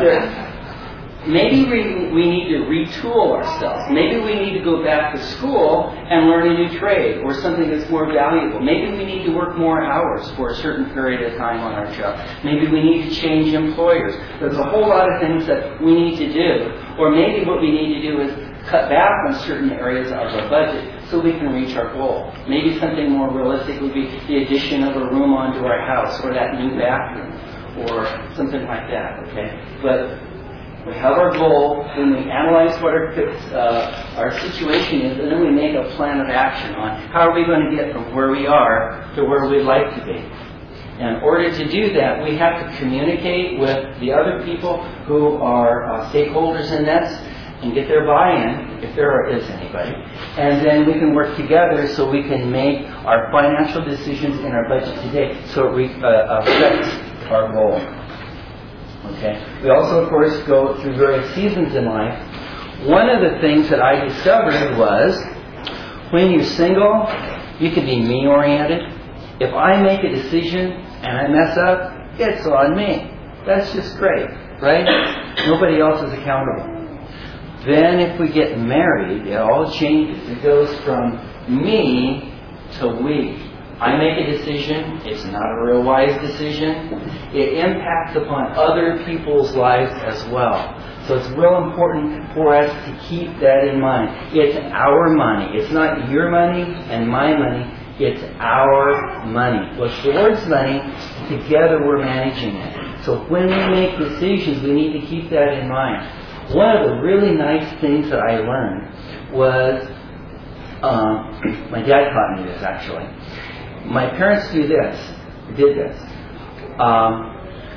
A: maybe we, we need to retool ourselves. Maybe we need to go back to school and learn a new trade or something that's more valuable. Maybe we need to work more hours for a certain period of time on our job. Maybe we need to change employers. There's a whole lot of things that we need to do. Or maybe what we need to do is cut back on certain areas of our budget so we can reach our goal. Maybe something more realistic would be the addition of a room onto our house, or that new bathroom, or something like that, okay? But we have our goal, then we analyze what our, uh, our situation is, and then we make a plan of action on how are we going to get from where we are to where we'd like to be. And in order to do that, we have to communicate with the other people who are uh, stakeholders in this, and get their buy-in, if there is anybody, and then we can work together so we can make our financial decisions in our budget today so it re- uh, affects our goal. Okay. We also, of course, go through various seasons in life. One of the things that I discovered was when you're single, you can be me-oriented. If I make a decision and I mess up, it's on me. That's just great, right? Nobody else is accountable. Then if we get married, it all changes. It goes from me to we. I make a decision. It's not a real wise decision. It impacts upon other people's lives as well. So it's real important for us to keep that in mind. It's our money. It's not your money and my money. It's our money. Well, it's the Lord's money. Together we're managing it. So when we make decisions, we need to keep that in mind. One of the really nice things that I learned was, um, my dad taught me this actually. My parents do this, did this. Um,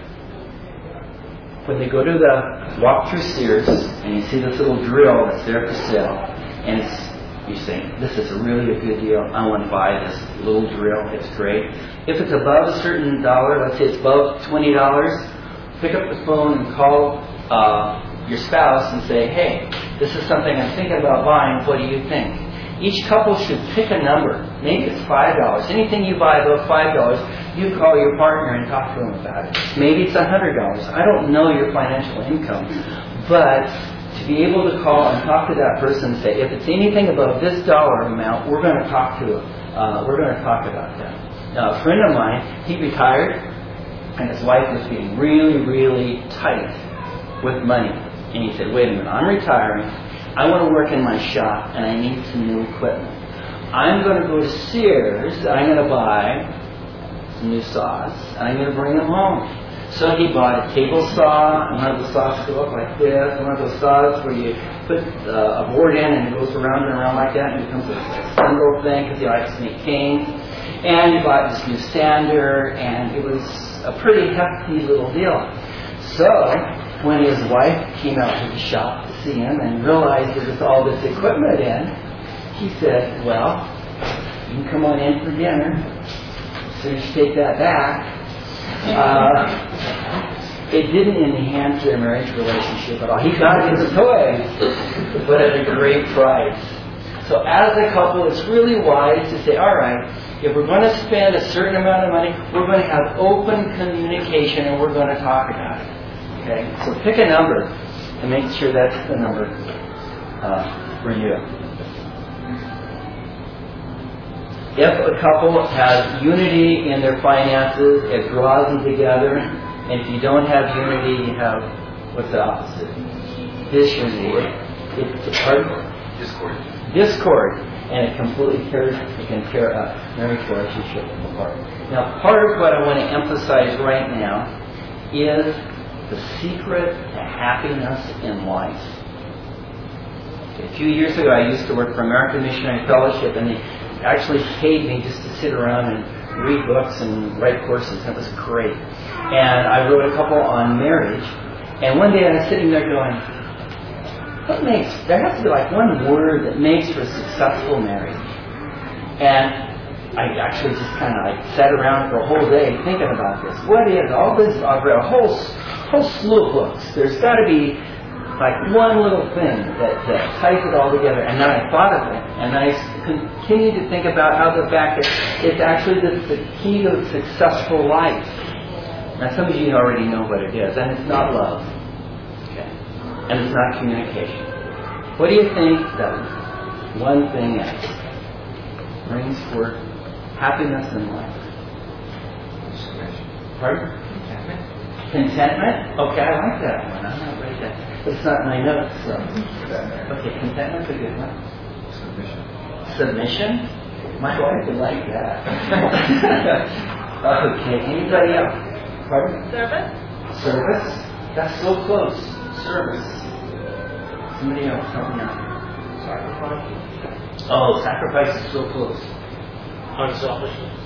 A: when they go to the, walk through Sears, and you see this little drill that's there for sale, and it's, you say, this is really a good deal, I want to buy this little drill, it's great. If it's above a certain dollar, let's say it's above twenty dollars, pick up the phone and call uh, your spouse and say, hey, this is something I'm thinking about buying, what do you think? Each couple should pick a number. Maybe it's five dollars. Anything you buy above five dollars, you call your partner and talk to them about it. Maybe it's one hundred dollars. I don't know your financial income. But to be able to call and talk to that person and say, if it's anything above this dollar amount, we're going to talk to uh, we're going to talk about that. Now, a friend of mine, he retired, and his wife was being really, really tight with money. And he said, wait a minute, I'm retiring. I want to work in my shop, and I need some new equipment. I'm going to go to Sears, and I'm going to buy some new saws, and I'm going to bring them home. So he bought a table saw, and one of the saws go up like this, and one of those saws where you put uh, a board in, and it goes around and around like that, and it becomes a spindle thing, because he likes to make canes. And he bought this new sander, and it was a pretty hefty little deal. So when his wife came out to the shop to see him and realized there was all this equipment in, he said, well, you can come on in for dinner. As soon as you take that back. Uh, it didn't enhance their marriage relationship at all. He got his toys, but at a great price. So as a couple, it's really wise to say, all right, if we're going to spend a certain amount of money, we're going to have open communication and we're going to talk about it. Okay, so pick a number and make sure that's the number uh, for you. If a couple has unity in their finances, it draws them together. And if you don't have unity, you have, what's the opposite? Disunity. It, it's hard.
B: Discord.
A: Discord. And it completely tears, it can tear a marriage relationship apart. Now, part of what I want to emphasize right now is the secret to happiness in life. A few years ago, I used to work for American Missionary Fellowship, and they actually paid me just to sit around and read books and write courses. That was great. And I wrote a couple on marriage. And one day I was sitting there going, what makes, there has to be like one word that makes for a successful marriage. And I actually just kind of like sat around for a whole day thinking about this. What is all this? I've read a whole whole slew of books. There's got to be like one little thing that, that ties it all together. And then I thought of it, and I continued to think about how the fact that it's actually the, the key to a successful life. Now, some of you already know what it is, and it's not love, okay, and it's not communication. What do you think that one thing is? Brings forth happiness in life. Pardon? Contentment. Contentment? Okay, I like that one. I'm not right there. But it's not in my notes, so. Okay, contentment's a good one.
B: Submission.
A: Submission? My wife would like that. Okay, anybody else? Pardon?
E: Service?
A: Service? That's so close. Service. Somebody else, help me out.
G: Sacrifice.
A: Oh, sacrifice is so close.
G: Unselfishness.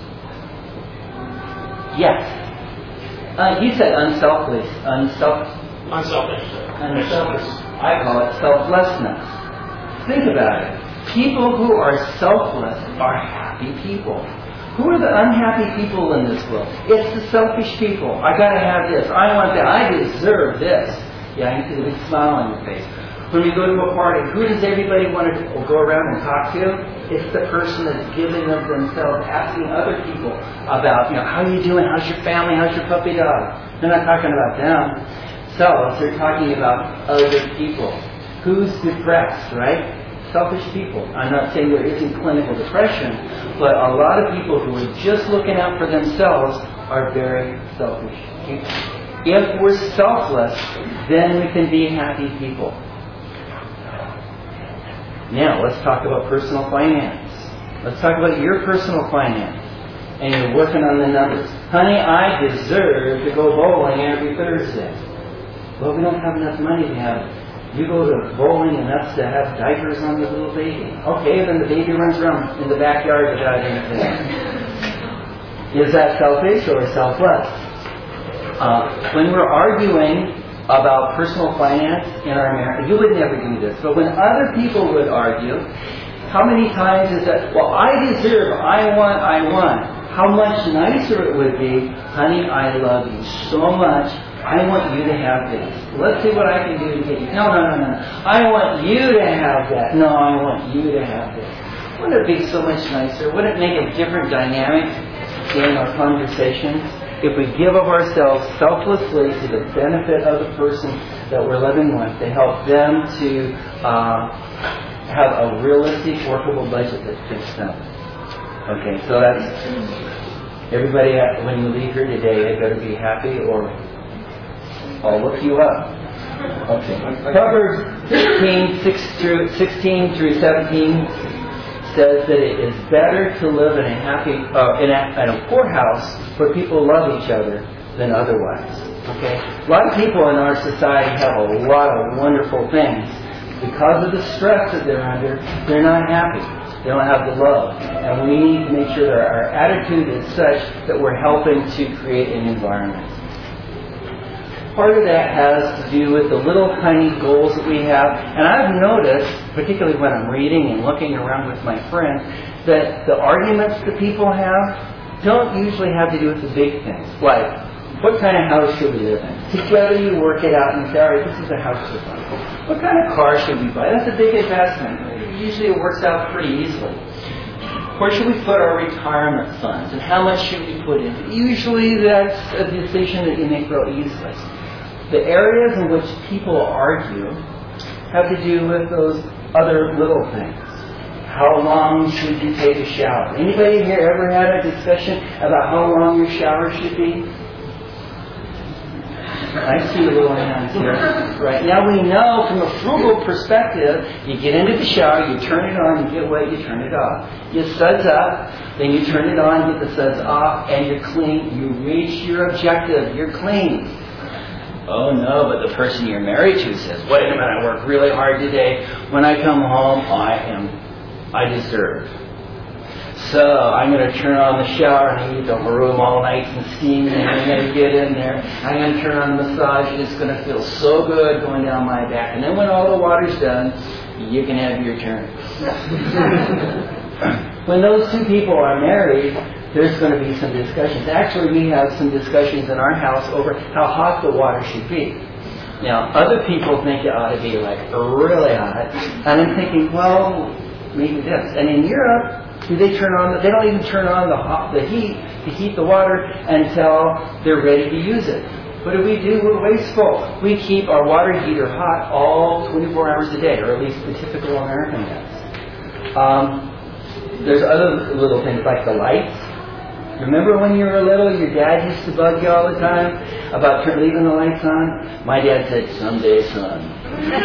A: Yes. Uh, you said unselfish. Unself.
G: Unselfish.
A: Unselfish. I call it selflessness. Think about it. People who are selfless are happy people. Who are the unhappy people in this world? It's the selfish people. I gotta have this. I want that. I deserve this. Yeah, you see the big smile on your face. When we go to a party, who does everybody want to go around and talk to? It's the person that's giving of themselves, asking other people about, you know, how are you doing? How's your family? How's your puppy dog? They're not talking about them. Selves, they're talking about other people. Who's depressed, right? Selfish people. I'm not saying there isn't clinical depression, but a lot of people who are just looking out for themselves are very selfish people. If we're selfless, then we can be happy people. Now, let's talk about personal finance. Let's talk about your personal finance. And you're working on the numbers. Honey, I deserve to go bowling every Thursday. Well, we don't have enough money to have. You go to bowling enough to have diapers on the little baby. Okay, then the baby runs around in the backyard without anything. Is that selfish or selfless? Uh, when we're arguing about personal finance in our marriage, you would never do this, but when other people would argue, how many times is that, well, I deserve, I want, I want. How much nicer it would be, honey, I love you so much, I want you to have this. Let's see what I can do to get you. No, no, no, no. I want you to have that. No, I want you to have this. Wouldn't it be so much nicer? Wouldn't it make a different dynamic in our conversations if we give of ourselves selflessly to the benefit of the person that we're living with, to help them to uh, have a realistic, workable budget that fits them? Okay, so that's everybody. When you leave here today, they better be happy, or I'll look you up. Okay. Proverbs fifteen, sixteen through seventeen says that it is better to live in a happy, uh, in, a, in a poor house where people love each other than otherwise. Okay. A lot of people in our society have a lot of wonderful things. Because of the stress that they're under, they're not happy. They don't have the love. And we need to make sure that our attitude is such that we're helping to create an environment. Part of that has to do with the little tiny goals that we have. And I've noticed, particularly when I'm reading and looking around with my friends, that the arguments that people have don't usually have to do with the big things. Like, what kind of house should we live in? Together you work it out and say, all right, this is the house we're buying. What kind of car should we buy? That's a big investment. Usually it works out pretty easily. Where should we put our retirement funds? And how much should we put in? Usually that's a decision that you make real easily. The areas in which people argue have to do with those other little things. How long should you take a shower? Anybody here ever had a discussion about how long your shower should be? I see the little hands here. Right. Now we know from a frugal perspective, you get into the shower, you turn it on, you get wet, you turn it off. You suds up, then you turn it on, get the suds off, and you're clean. You reach your objective. You're clean. Oh no, but the person you're married to says, wait a minute, I worked really hard today. When I come home, I am, I deserve. So I'm going to turn on the shower and I need the room all nice and steamy, and I'm going to get in there. I'm going to turn on the massage and it's going to feel so good going down my back. And then when all the water's done, you can have your turn. When those two people are married, there's going to be some discussions. Actually, we have some discussions in our house over how hot the water should be. Now, other people think it ought to be like really hot. And I'm thinking, well, maybe this. And in Europe, do they turn on, the, they don't even turn on the, hot, the heat to heat the water until they're ready to use it. What do we do? We're wasteful. We keep our water heater hot all twenty-four hours a day, or at least the typical American does. Um, there's other little things like the lights. Remember when you were little, your dad used to bug you all the time about leaving the lights on? My dad said, someday, son.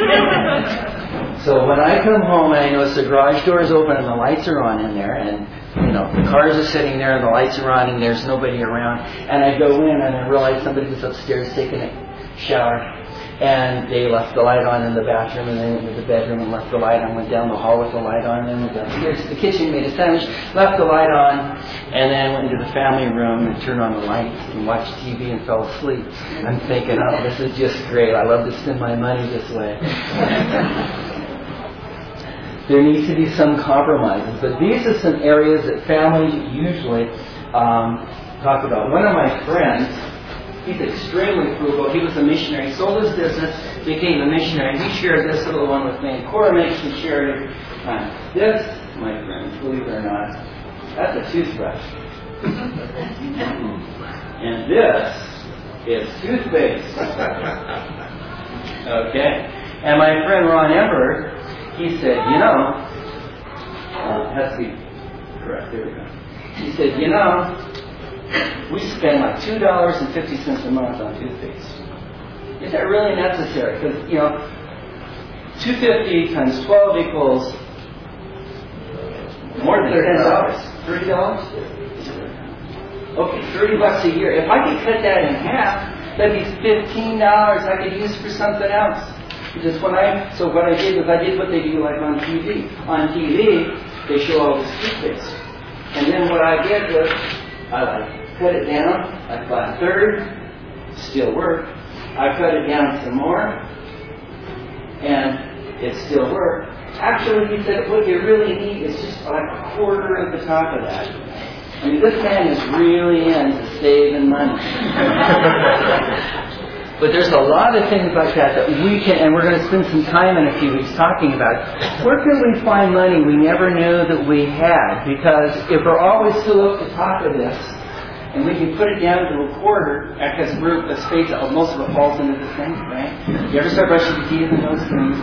A: So when I come home and I notice the garage door is open and the lights are on in there, and you know the cars are sitting there and the lights are on and there's nobody around, and I go in and I realize somebody was upstairs taking a shower, And they left the light on in the bathroom, and then went into the bedroom and left the light on, went down the hall with the light on, and then went downstairs to the kitchen, made a sandwich, left the light on, and then went into the family room and turned on the lights and watched T V and fell asleep. I'm thinking, oh, this is just great. I love to spend my money this way. There needs to be some compromises, but these are some areas that families usually um, talk about. One of my friends, he's extremely frugal. He was a missionary. He sold his business, became a missionary. He shared this little one with me. And Cora makes me share it every time. This, my friends, believe it or not, that's a toothbrush. And this is toothpaste. Okay. And my friend Ron Ember, he said, you know, uh, has to be correct. There we go. He said, you know, we spend like two dollars and fifty cents a month on toothpaste. Is that really necessary? Because, you know, two hundred fifty times twelve equals more than ten dollars. thirty dollars? Okay, thirty bucks a year. If I could cut that in half, that'd be fifteen dollars I could use for something else. Because when I, so what I did was I did what they do like on T V. On T V, they show all this toothpaste. And then what I did was, I like cut it down, I got a third, still worked. I cut it down some more, and it still worked. Actually, he said what you really need is just like a quarter of the top of that. I mean, this man is really into saving money. But there's a lot of things like that that we can, and we're going to spend some time in a few weeks talking about. Where can we find money we never knew that we had? Because if we're always still up the top of this, and we can put it down to a quarter, because we're a space that most of it falls into the sink, right? You ever start brushing your teeth and those things?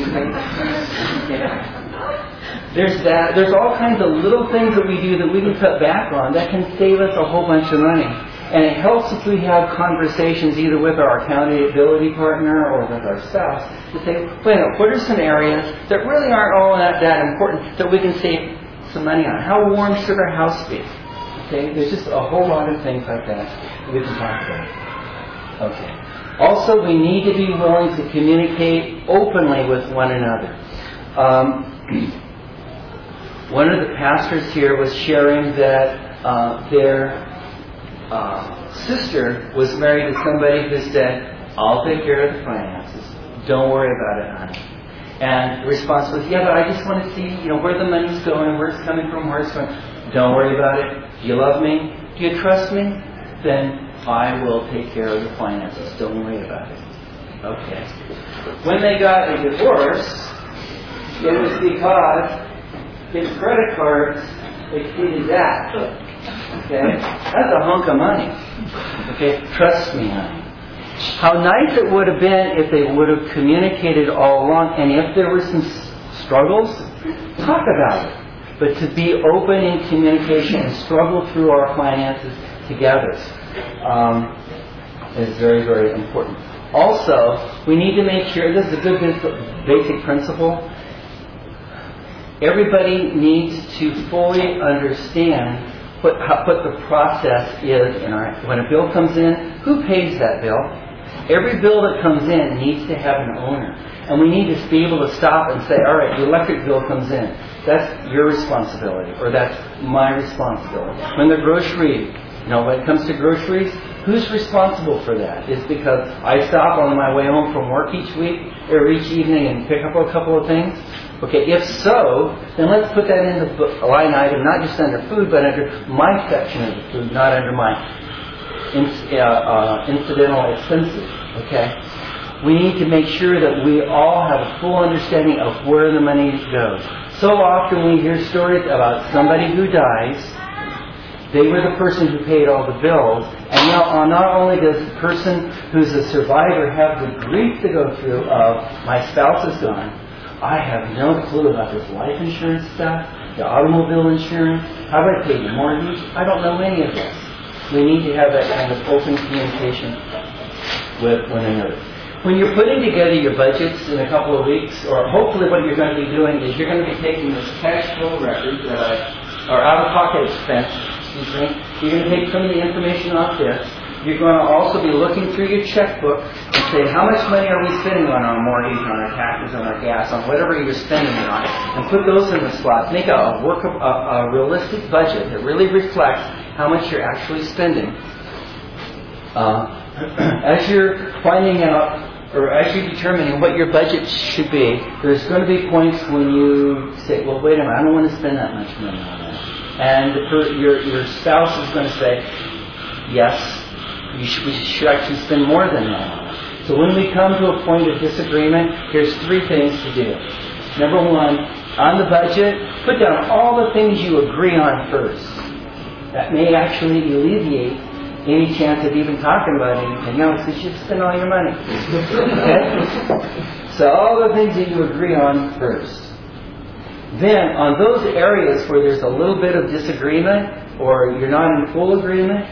A: Yeah. There's that. There's all kinds of little things that we do that we can cut back on that can save us a whole bunch of money. And it helps if we have conversations either with our accountability partner or with our spouse to say, wait a minute, what are some areas that really aren't all that, that important that we can save some money on? How warm should our house be? Okay, there's just a whole lot of things like that that we can talk about. Okay. Also, we need to be willing to communicate openly with one another. Um, one of the pastors here was sharing that uh, their uh, sister was married to somebody who said, I'll take care of the finances. Don't worry about it, honey. And the response was, yeah, but I just want to see, you know, where the money's going, where it's coming from, where it's going. Don't worry about it. Do you love me? Do you trust me? Then I will take care of the finances. Don't worry about it. Okay. When they got a divorce, it was because his credit cards exceeded that. Okay? That's a hunk of money. Okay? Trust me, honey. How nice it would have been if they would have communicated all along, and if there were some struggles, talk about it. But to be open in communication and struggle through our finances together um, is very, very important. Also, we need to make sure, this is a good basic principle, everybody needs to fully understand what, how, what the process is. In our, when a bill comes in, who pays that bill? Every bill that comes in needs to have an owner. And we need to be able to stop and say, all right, the electric bill comes in. That's your responsibility, or that's my responsibility. When the grocery, you know, when it comes to groceries, who's responsible for that? It's because I stop on my way home from work each week, or each evening, and pick up a couple of things. Okay, if so, then let's put that in the line item, not just under food, but under my section of the food, not under my in, uh, uh, incidental expenses. Okay? We need to make sure that we all have a full understanding of where the money goes. So often we hear stories about somebody who dies. They were the person who paid all the bills. And now not only does the person who's a survivor have the grief to go through of, my spouse is gone, I have no clue about this life insurance stuff, the automobile insurance, how do I pay the mortgage? I don't know any of this. We need to have that kind of open communication with one another. When you're putting together your budgets in a couple of weeks, or hopefully what you're going to be doing is you're going to be taking this cash flow record, that I, or out-of-pocket expense, excuse me, you're going to take some of the information off this, you're going to also be looking through your checkbook and say, how much money are we spending on our mortgage, on our taxes, on our gas, on whatever you're spending it on, and put those in the slots. Make a, work, a, a realistic budget that really reflects how much you're actually spending. Uh, as you're finding out, or as you're determining what your budget should be, there's going to be points when you say, well, wait a minute, I don't want to spend that much money on that. And her, your, your spouse is going to say, yes, you should, we should actually spend more than that. So when we come to a point of disagreement, here's three things to do. Number one, on the budget, put down all the things you agree on first. That may actually alleviate any chance of even talking about anything else, because you spend all your money. Okay? So all the things that you agree on first. Then, on those areas where there's a little bit of disagreement, or you're not in full agreement,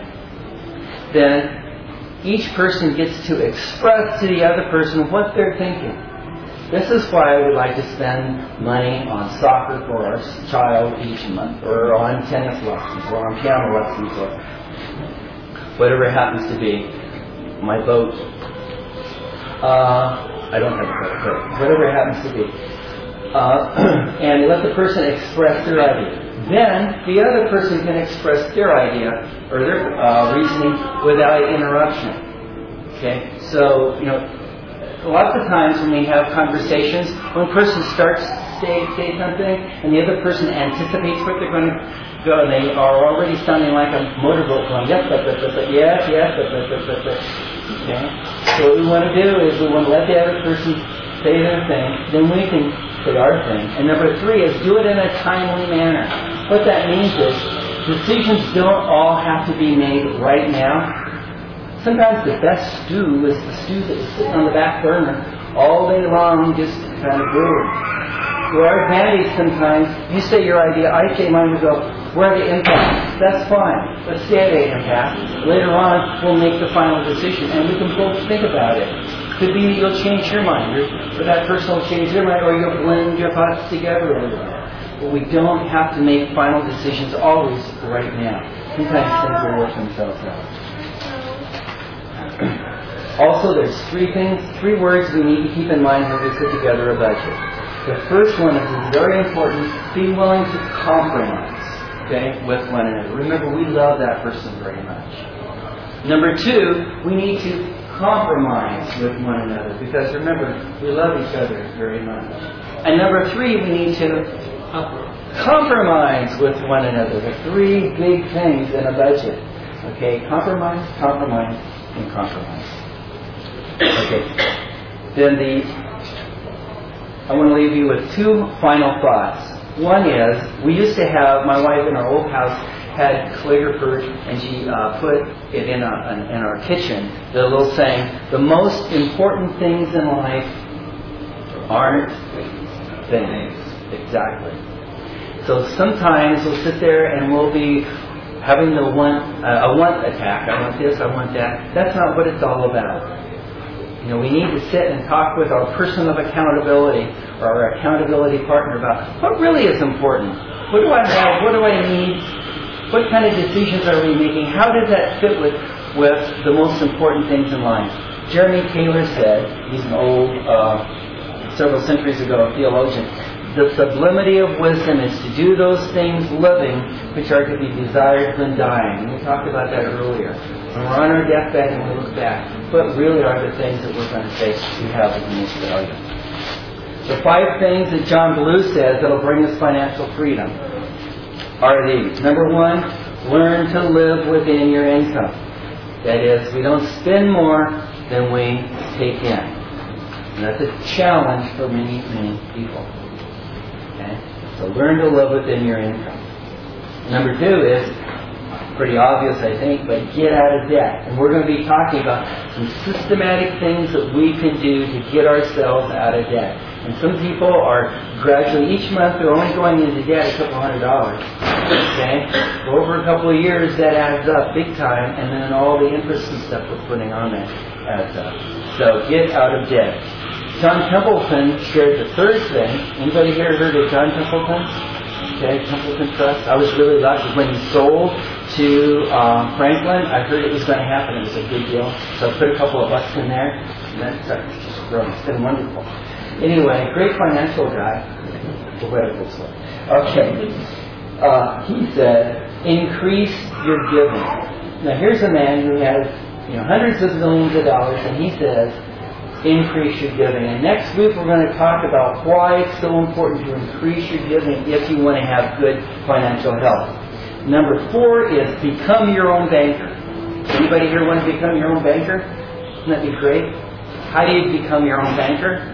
A: then each person gets to express to the other person what they're thinking. This is why I would like to spend money on soccer for our child each month, or on tennis lessons, or on piano lessons, or whatever it happens to be. My boat. Uh, I don't have a boat, but whatever it happens to be. Uh, and let the person express their idea. Then the other person can express their idea or their uh, reasoning without interruption. Okay, so you know, lots of times when we have conversations, one person starts to say, say something, and the other person anticipates what they're going to go, and they are already sounding like a motorboat going, yes, but, but, but, but, yes, yes, but, but, but, but, but. Okay, so what we want to do is we want to let the other person say their thing, then we can say our thing. And number three is do it in a timely manner. What that means is decisions don't all have to be made right now. Sometimes the best stew is the stew that is sitting on the back burner all day long, just kind of brewing. To our advantage sometimes, you say your idea, I say mine, we go, where are the impacts? That's fine. Let's say the impacts. Later on, we'll make the final decision, and we can both think about it. Could be you'll change your mind, or, or that person will change their mind, or you'll blend your thoughts together a little. But we don't have to make final decisions always right now. Sometimes things will work themselves out. Also, there's three things, three words we need to keep in mind when we put together a budget. The first one is very important: be willing to compromise, okay, with one another. Remember, we love that person very much. Number two, we need to compromise with one another, because remember, we love each other very much. And number three, we need to compromise with one another. The three big things in a budget. Okay, compromise, compromise, and compromise. Okay. Then the I want to leave you with two final thoughts. One is, we used to have, my wife in our old house had Klagerfurt, and she uh, put it in, a, in our kitchen, the little saying, the most important things in life aren't things. Exactly. So sometimes we'll sit there and we'll be having the want, uh, a want attack. I want this, I want that. That's not what it's all about. You know, we need to sit and talk with our person of accountability or our accountability partner about what really is important. What do I have? What do I need? What kind of decisions are we making? How does that fit with, with the most important things in life? Jeremy Taylor said, he's an old, uh, several centuries ago, theologian, the sublimity of wisdom is to do those things living which are to be desired when dying. And we talked about that earlier. When we're on our deathbed and we look back, what really are the things that we're going to say we have as the most value? The five things that John Blue says that will bring us financial freedom are these. Number one, learn to live within your income. That is, we don't spend more than we take in. And that's a challenge for many, many people. Okay? So learn to live within your income. Number two is, pretty obvious, I think, but get out of debt. And we're going to be talking about some systematic things that we can do to get ourselves out of debt. And some people are gradually, each month they're only going into debt a couple hundred dollars. Okay? Over a couple of years that adds up big time, and then all the interest and stuff we're putting on that adds up. So get out of debt. John Templeton shared the third thing. Anybody here heard of John Templeton? Okay, Templeton Trust. I was really lucky when he sold to uh, Franklin. I heard it was going to happen. It was a big deal. So I put a couple of bucks in there, and that started just growing. It's been wonderful. Anyway, great financial guy. For what it looks like. Okay. Uh, he said, increase your giving. Now here's a man who has, you know, hundreds of millions of dollars, and he says, increase your giving. And next week we're going to talk about why it's so important to increase your giving if you want to have good financial health. Number four is become your own banker. Anybody here want to become your own banker? Wouldn't that be great? How do you become your own banker?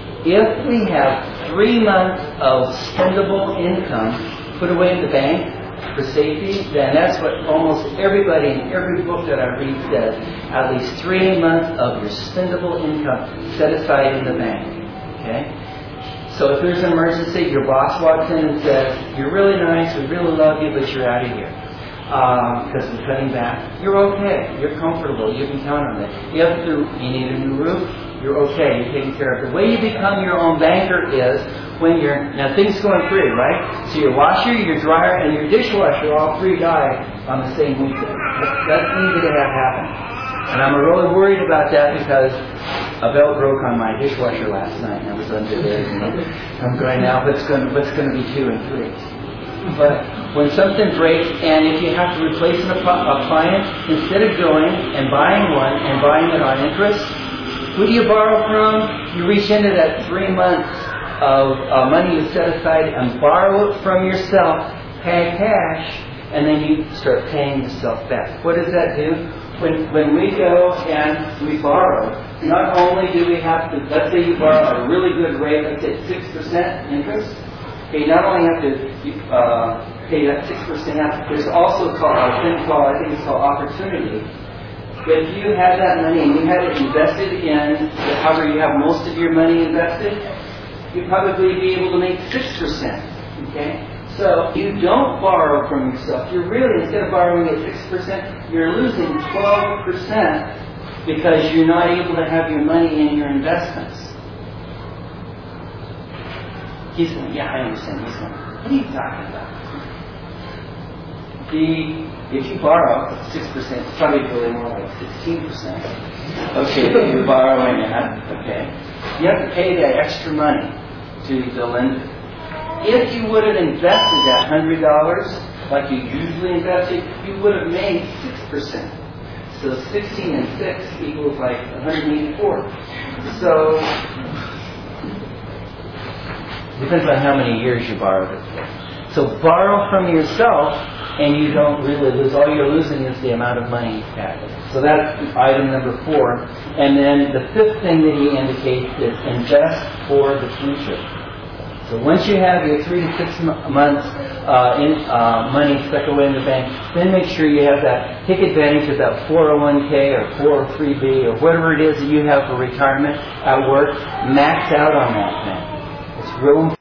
A: If we have three months of spendable income put away in the bank for safety, then that's what almost everybody in every book that I read says. At least three months of your spendable income set aside in the bank. Okay? So if there's an emergency, your boss walks in and says, you're really nice, we really love you, but you're out of here. Because um, we're cutting back. You're okay. You're comfortable. You can count on it. You have to, you need a new roof. You're okay. You're taken care of. The way you become your own banker is when you're, now things going free, right? So your washer, your dryer, and your dishwasher all three die on the same weekend. That's, that's easy to have happen. And I'm really worried about that because a belt broke on my dishwasher last night and I was under there. You know, I'm going now, what's going, what's going to be two and three? But when something breaks and if you have to replace an appliance, instead of going and buying one and buying it on interest, who do you borrow from? You reach into that three months of uh, money you set aside and borrow it from yourself, pay cash, and then you start paying yourself back. What does that do? When when we go and we borrow, not only do we have to, let's say you borrow a really good rate, let's say six percent interest, okay, not only have to uh, pay that six percent out, there's also called, a thing called, I think it's called opportunity. If you had that money and you had it invested in, however you have most of your money invested, you'd probably be able to make six percent, okay? So you don't borrow from yourself. You're really, instead of borrowing at six percent, you're losing twelve percent because you're not able to have your money in your investments. He's going, yeah, I understand. He's going, what are you talking about? The, if you borrow at six percent, it's probably really more like sixteen percent. Okay, if you're borrowing that, okay, you have to pay that extra money to the lender. If you would have invested that one hundred dollars like you usually invested, you would have made six percent. So sixteen and six equals like one hundred eighty-four. So, depends on how many years you borrowed it for. So borrow from yourself and you don't really lose. All you're losing is the amount of money you have. So that's item number four. And then the fifth thing that he indicates is invest for the future. So once you have your three to six months uh, in uh, money stuck away in the bank, then make sure you have that. Take advantage of that four oh one k or four oh three b or whatever it is that you have for retirement at work. Max out on that thing. It's real important.